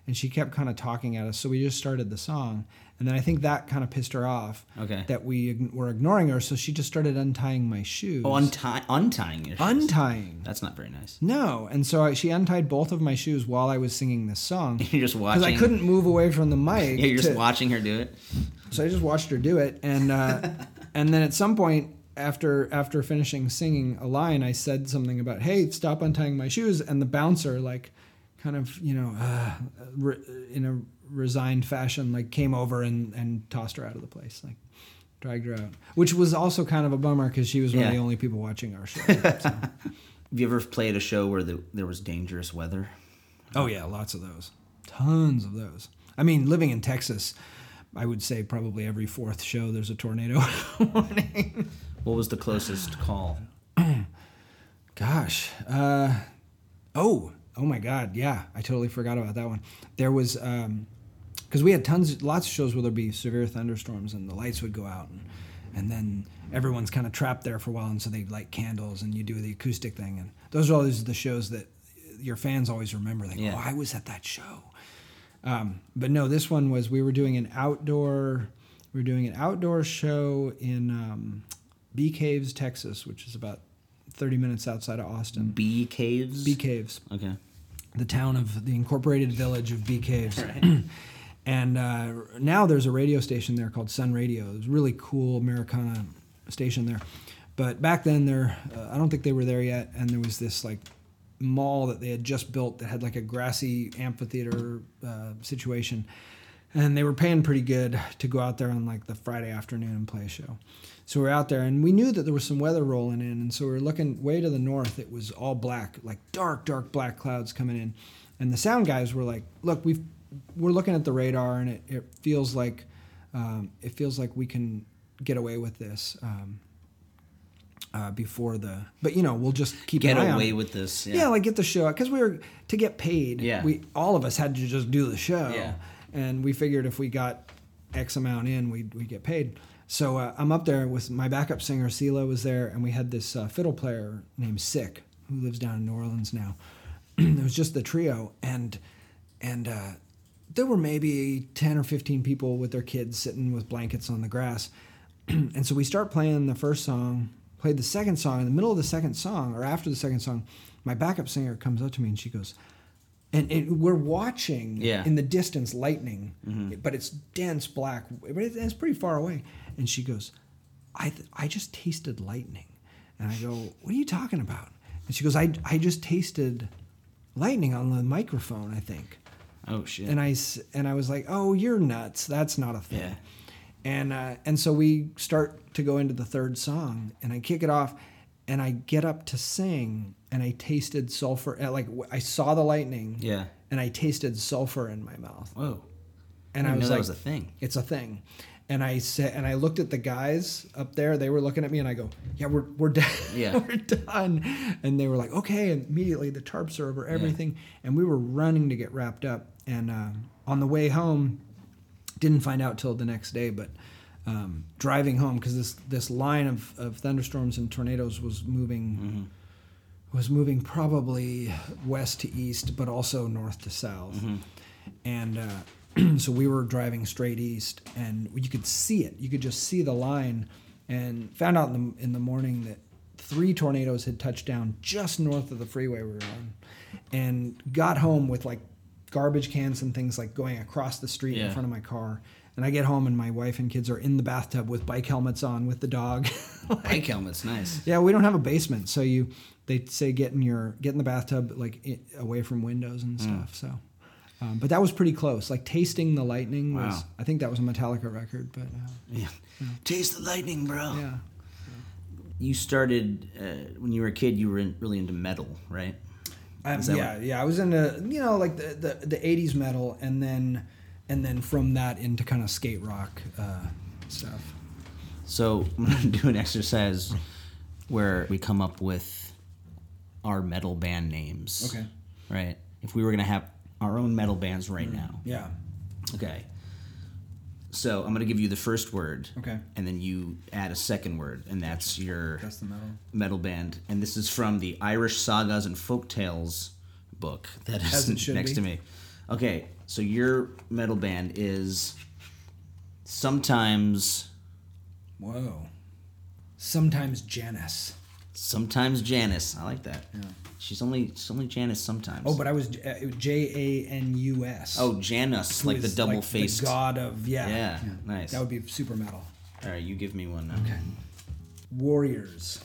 and she kept kind of talking at us. So we just started the song, and then I think that kind of pissed her off. Okay. That we were ignoring her, so she just started untying my shoes. Oh, untying your shoes. Untying. That's not very nice. No, and so she untied both of my shoes while I was singing this song. You're just watching. Because I couldn't move away from the mic. Yeah, you're just watching her do it. So I just watched her do it, and and then at some point after finishing singing a line, I said something about, "Hey, stop untying my shoes," and the bouncer, like, kind of, you know, in a resigned fashion, like, came over and tossed her out of the place, like, dragged her out, which was also kind of a bummer because she was one of the only people watching our show. So. Have you ever played a show where there was dangerous weather? Oh yeah, lots of those, tons of those. I mean, living in Texas, I would say probably every fourth show there's a tornado warning. What was the closest call? Gosh. Oh my God. Yeah, I totally forgot about that one. There was, because we had lots of shows where there'd be severe thunderstorms and the lights would go out, and then everyone's kind of trapped there for a while, and so they'd light candles and you do the acoustic thing, and those are always the shows that your fans always remember. They go, "Oh, I was at that show." But no, this one was, we were doing an outdoor show in Bee Caves, Texas, which is about 30 minutes outside of Austin. Bee Caves? Bee Caves. Okay. The town of the incorporated village of Bee Caves. Right. And now there's a radio station there called Sun Radio. It's a really cool Americana station there. But back then, I don't think they were there yet, and there was this like mall that they had just built that had like a grassy amphitheater situation, and they were paying pretty good to go out there on like the Friday afternoon and play a show. So we're out there, and we knew that there was some weather rolling in, and so we were looking way to the north. It was all black, like dark black clouds coming in, and the sound guys were like, "Look, we're looking at the radar, and it feels like we can get away with this." Before but we'll just keep get an eye away on with this. Yeah, like get the show out, because we were to get paid. Yeah, all of us had to just do the show. Yeah, and we figured if we got X amount in, we'd get paid. So I'm up there with my backup singer, Sela was there, and we had this fiddle player named Sick, who lives down in New Orleans now. It was just the trio, and there were maybe 10 or 15 people with their kids sitting with blankets on the grass. And so we start playing the first song, played the second song. In the middle of the second song, or after the second song, my backup singer comes up to me and she goes, and we're watching in the distance lightning, but it's dense black, but it's pretty far away. And she goes, I just tasted lightning. And I go, "What are you talking about?" And she goes, I just tasted lightning on the microphone, I think. Oh, shit. And I was like, "Oh, you're nuts. That's not a thing." Yeah. And so we start to go into the third song, and I kick it off, and I get up to sing, and I tasted sulfur. Like, I saw the lightning, and I tasted sulfur in my mouth. Whoa! And I was like, that was a thing. It's a thing. And I said, and I looked at the guys up there. They were looking at me, and I go, "Yeah, we're done. Yeah, we're done." And they were like, "Okay." And immediately the tarps are over everything, and we were running to get wrapped up. And on the way home, didn't find out till the next day, but driving home, because this line of thunderstorms and tornadoes was moving probably west to east, but also north to south. And so we were driving straight east, and you could see it. You could just see the line, and found out in the morning that 3 tornadoes had touched down just north of the freeway we were on, and got home with like garbage cans and things like going across the street in front of my car. And I get home, and my wife and kids are in the bathtub with bike helmets on with the dog. Bike helmets, nice. Yeah, we don't have a basement, so they say get in the bathtub like away from windows and stuff. So, but that was pretty close. Like tasting the lightning was. Wow. I think that was a Metallica record, but taste the lightning, bro. Yeah. You started when you were a kid. You were really into metal, right? I was into like the 80s metal, and then from that into kind of skate rock stuff. So I'm going to do an exercise where we come up with our metal band names. Okay. Right? If we were going to have our own metal bands right now. Yeah. Okay. So I'm going to give you the first word. Okay. And then you add a second word, and that's your the metal band. And this is from the Irish Sagas and Folktales book that is next to me. Okay, so your metal band is sometimes Whoa. Sometimes Janice. Janice. I like that. Yeah. She's only Janice sometimes. Oh, but I was Janus. Oh, Janus, like the double-faced. The god of, Yeah, nice. That would be super metal. All right, you give me one now. Okay. Warriors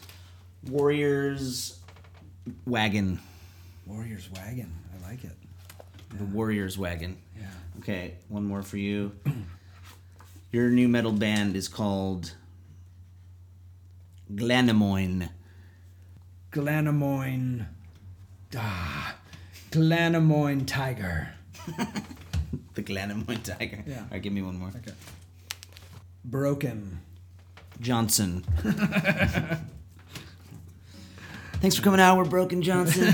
Wagon. Warriors Wagon. I like it. The Warriors Wagon. Yeah. Okay, one more for you. Your new metal band is called Glanamoyne. Glanamoyne Tiger. The Glanamoyne Tiger. Yeah. All right, give me one more. Okay. Broken Johnson. Thanks for coming out. We're Broken Johnson.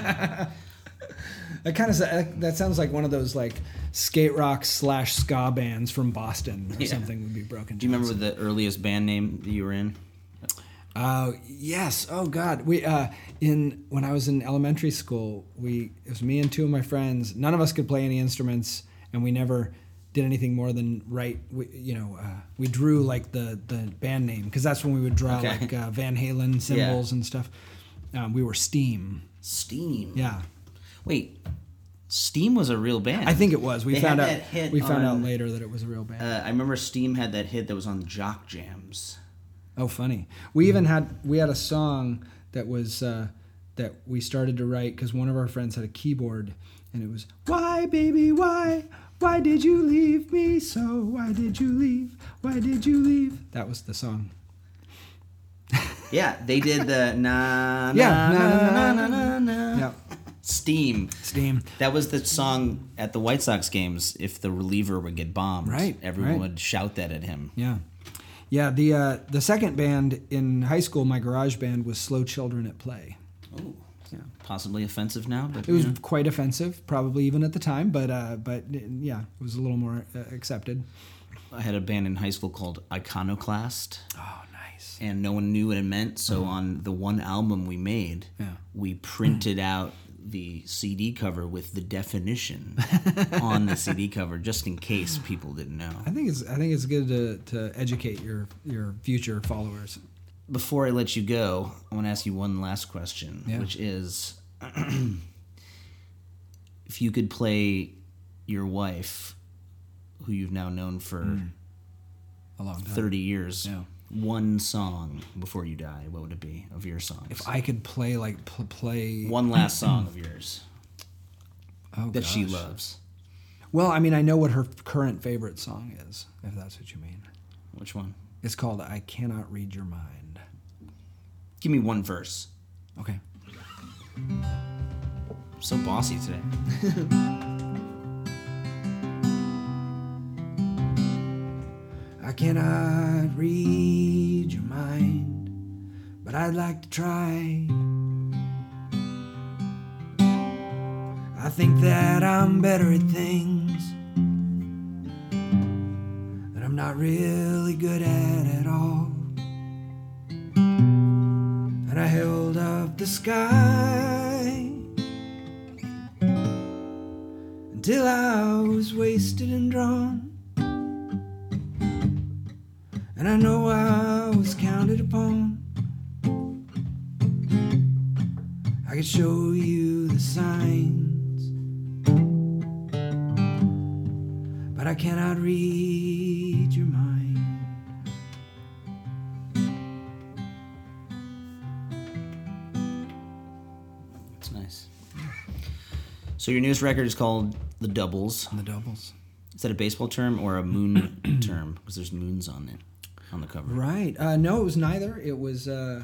That sounds like one of those like skate rock / ska bands from Boston or something. Would be Broken Johnson. Do you remember the earliest band name that you were in? Yes. Oh God. When I was in elementary school, it was me and two of my friends. None of us could play any instruments, and we never did anything more than write. We drew like the band name, because that's when we would draw like Van Halen symbols and stuff. We were Steam. Steam. Yeah. Wait, Steam was a real band. I think it was. We found out later that it was a real band. I remember Steam had that hit that was on Jock Jams. Oh, funny. We even had a song that was that we started to write because one of our friends had a keyboard, and it was, "Why, baby, why did you leave me so? Why did you leave? Why did you leave?" That was the song. Yeah, they did the na Yeah, na na, na na, na na, na na. Yeah. Steam. That was the song at the White Sox games. If the reliever would get bombed, everyone would shout that at him. Yeah. Yeah, the second band in high school, my garage band, was Slow Children at Play. Oh, yeah. Possibly offensive now, but it was quite offensive, probably even at the time. But yeah, it was a little more accepted. I had a band in high school called Iconoclast. Oh, nice. And no one knew what it meant, so on the one album we made, we printed out the CD cover with the definition on the CD cover, just in case people didn't know. I think it's good to educate your future followers. Before I let you go, I want to ask you one last question, which is, if you could play your wife, who you've now known for a long time, 30 years, one song before you die, what would it be of your songs? If I could play one last song of yours that she gosh. loves. Well, I mean, I know what her current favorite song is, if that's what you mean. Which one? It's called "I Cannot Read Your Mind." Give me one verse. Okay. So bossy today. I cannot read your mind, but I'd like to try. I think that I'm better at things that I'm not really good at all. And I held up the sky until I was wasted and drawn. And I know I was counted upon. I could show you the signs, but I cannot read your mind. That's nice. So your newest record is called The Doubles. The Doubles. Is that a baseball term or a moon term? Because there's moons on it. On the cover, right? No, it was neither. It was a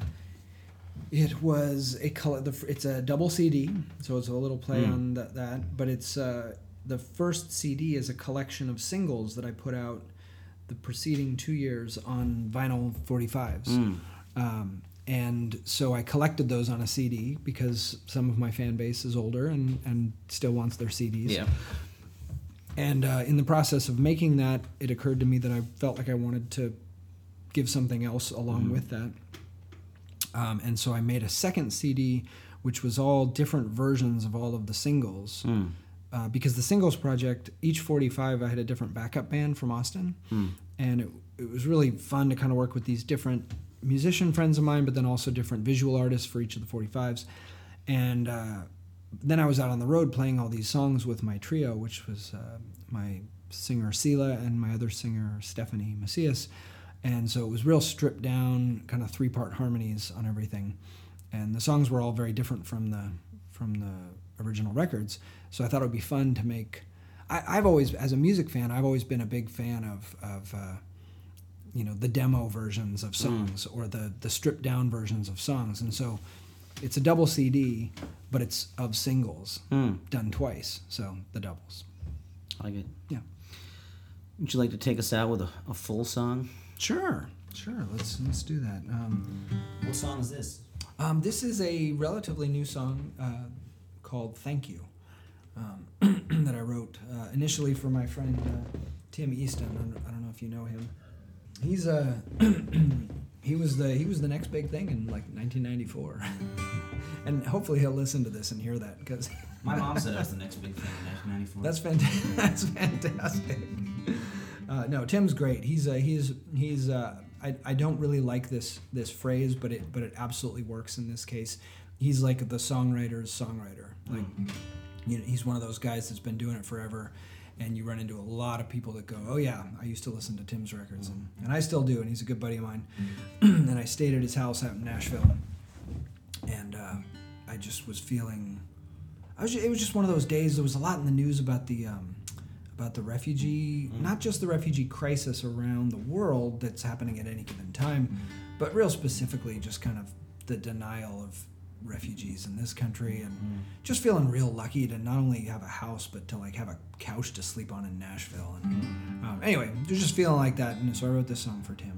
color. It's a double CD, so it's a little play on that. But it's the first CD is a collection of singles that I put out the preceding 2 years on vinyl 45s. And so I collected those on a CD because some of my fan base is older and still wants their CDs. Yeah. And in the process of making that, it occurred to me that I felt like I wanted to give something else along with that. And so I made a second CD, which was all different versions of all of the singles. because the singles project, each 45, I had a different backup band from Austin. And it was really fun to kind of work with these different musician friends of mine, but then also different visual artists for each of the 45s. And then I was out on the road playing all these songs with my trio, which was my singer Sela and my other singer Stephanie Macias. And so it was real stripped down, kind of 3-part harmonies on everything. And the songs were all very different from the original records. So I thought it would be fun to make. I've always, as a music fan, I've always been a big fan of the demo versions of songs or the stripped down versions of songs. And so it's a double CD, but it's of singles done twice. So the doubles. I like it. Yeah. Would you like to take us out with a full song? Sure. Let's do that. What song is this? This is a relatively new song called "Thank You" that I wrote initially for my friend Tim Easton. I don't know if you know him. He's he was the next big thing in like 1994, and hopefully he'll listen to this and hear that because My mom said it was the next big thing in 1994. That's fantastic. That's fantastic. No, Tim's great. He's I don't really like this phrase, but it absolutely works in this case. He's like the songwriter's songwriter. Like, he's one of those guys that's been doing it forever, and you run into a lot of people that go, "Oh yeah, I used to listen to Tim's records," and I still do. And he's a good buddy of mine. And I stayed at his house out in Nashville, and I just was feeling. It was just one of those days. There was a lot in the news about the refugee, not just the refugee crisis around the world that's happening at any given time, but real specifically just kind of the denial of refugees in this country, and just feeling real lucky to not only have a house but to like have a couch to sleep on in Nashville. And anyway, just feeling like that, and so I wrote this song for Tim.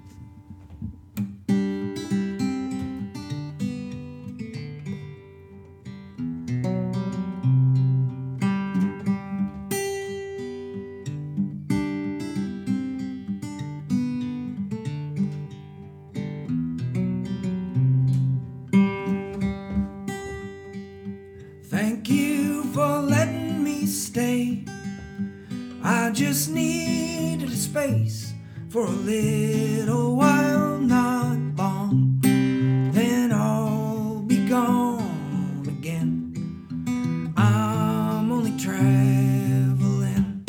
Thank you for letting me stay. I just needed a space for a little while, not long. Then I'll be gone again. I'm only traveling.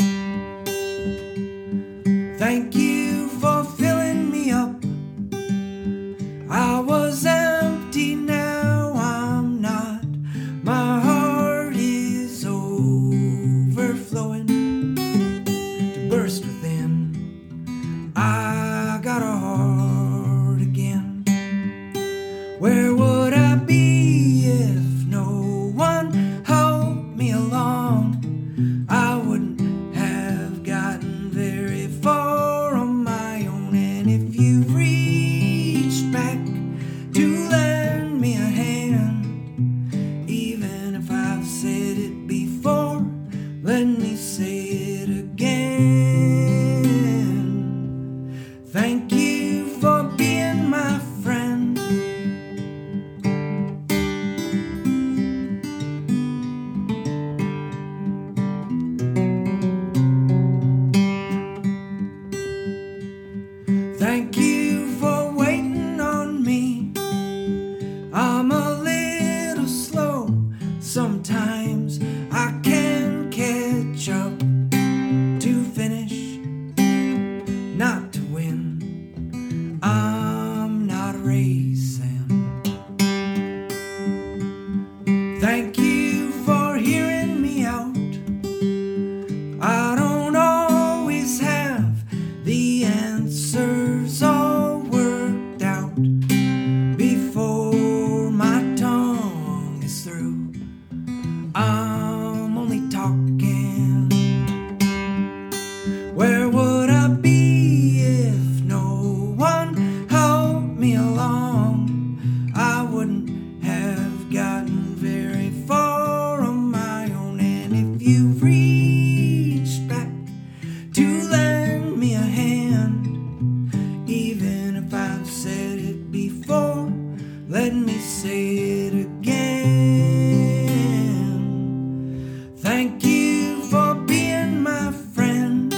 Thank you for filling me up. I was empty, now I'm not. My heart is overflowing to burst within. I got a heart again. Where would I be if no one helped me along? I wouldn't have gotten very far on my own. And if you reached back to lend me a hand, even if I've said it before, let me say it again. Thank you for being my friend. Thank you for waiting on me. I'm a little slow. Sometimes I can catch up to finish, not to win. I'm not racing. Thank you for hearing me out. I don't always have the answers all worked out before my tongue is through. I'm only talking. Where would I be if no one helped me along? I wouldn't have gotten very far on my own. And if you reached back to lend me a hand, even if I've said it before, let me say it again. Thank you for being my friend.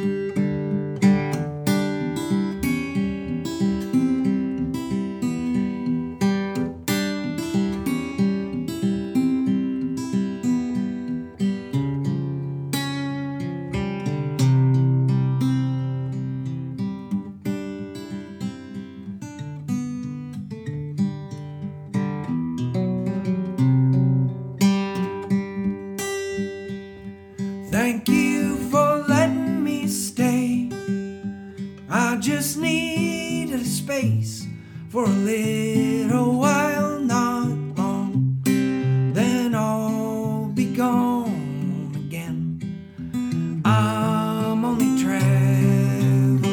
Thank you for letting me stay. I just needed a space for a little while, not long. Then I'll be gone again. I'm only traveling.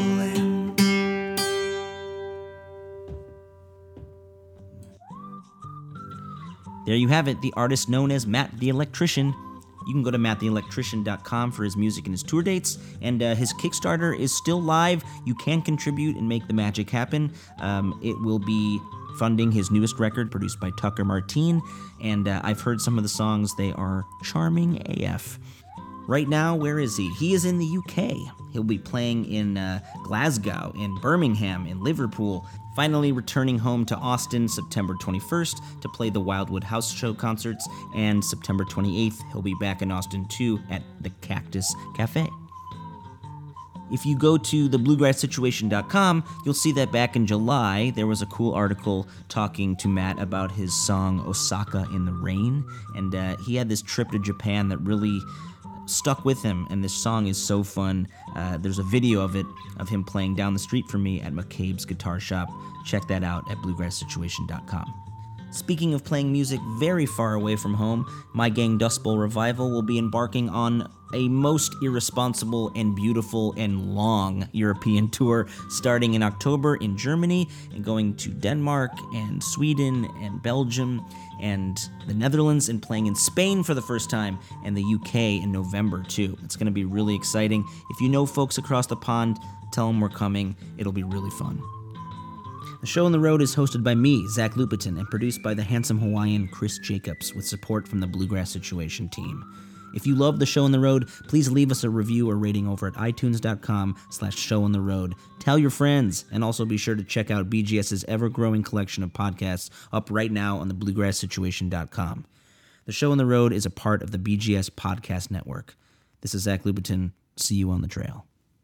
There you have it, the artist known as Matt the Electrician. You can go to matttheelectrician.com for his music and his tour dates, and his Kickstarter is still live. You can contribute and make the magic happen. It will be funding his newest record, produced by Tucker Martine, and I've heard some of the songs. They are charming AF. Right now, where is he? He is in the UK. He'll be playing in Glasgow, in Birmingham, in Liverpool, finally returning home to Austin September 21st to play the Wildwood House Show concerts, and September 28th, he'll be back in Austin too at the Cactus Cafe. If you go to thebluegrasssituation.com, you'll see that back in July, there was a cool article talking to Matt about his song Osaka in the Rain, and he had this trip to Japan that really stuck with him, and this song is so fun. There's a video of it, of him playing down the street from me at McCabe's Guitar Shop. Check that out at bluegrasssituation.com. Speaking of playing music very far away from home, My Gang Dust Bowl Revival will be embarking on a most irresponsible and beautiful and long European tour starting in October in Germany and going to Denmark and Sweden and Belgium and the Netherlands and playing in Spain for the first time and the UK in November too. It's going to be really exciting. If you know folks across the pond, tell them we're coming. It'll be really fun. The Show on the Road is hosted by me, Zach Lupetin, and produced by the handsome Hawaiian Chris Jacobs with support from the Bluegrass Situation team. If you love The Show on the Road, please leave us a review or rating over at itunes.com/showontheroad. Tell your friends, and also be sure to check out BGS's ever-growing collection of podcasts up right now on the bluegrasssituation.com. The Show on the Road is a part of the BGS Podcast Network. This is Zach Lupetin. See you on the trail.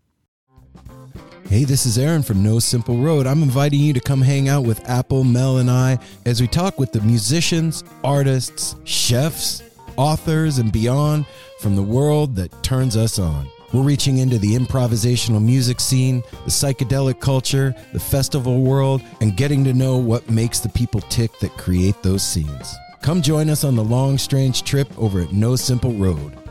Hey, this is Aaron from No Simple Road. I'm inviting you to come hang out with Apple, Mel, and I as we talk with the musicians, artists, chefs, authors, and beyond from the world that turns us on. We're reaching into the improvisational music scene, the psychedelic culture, the festival world, and getting to know what makes the people tick that create those scenes. Come join us on the long, strange trip over at No Simple Road.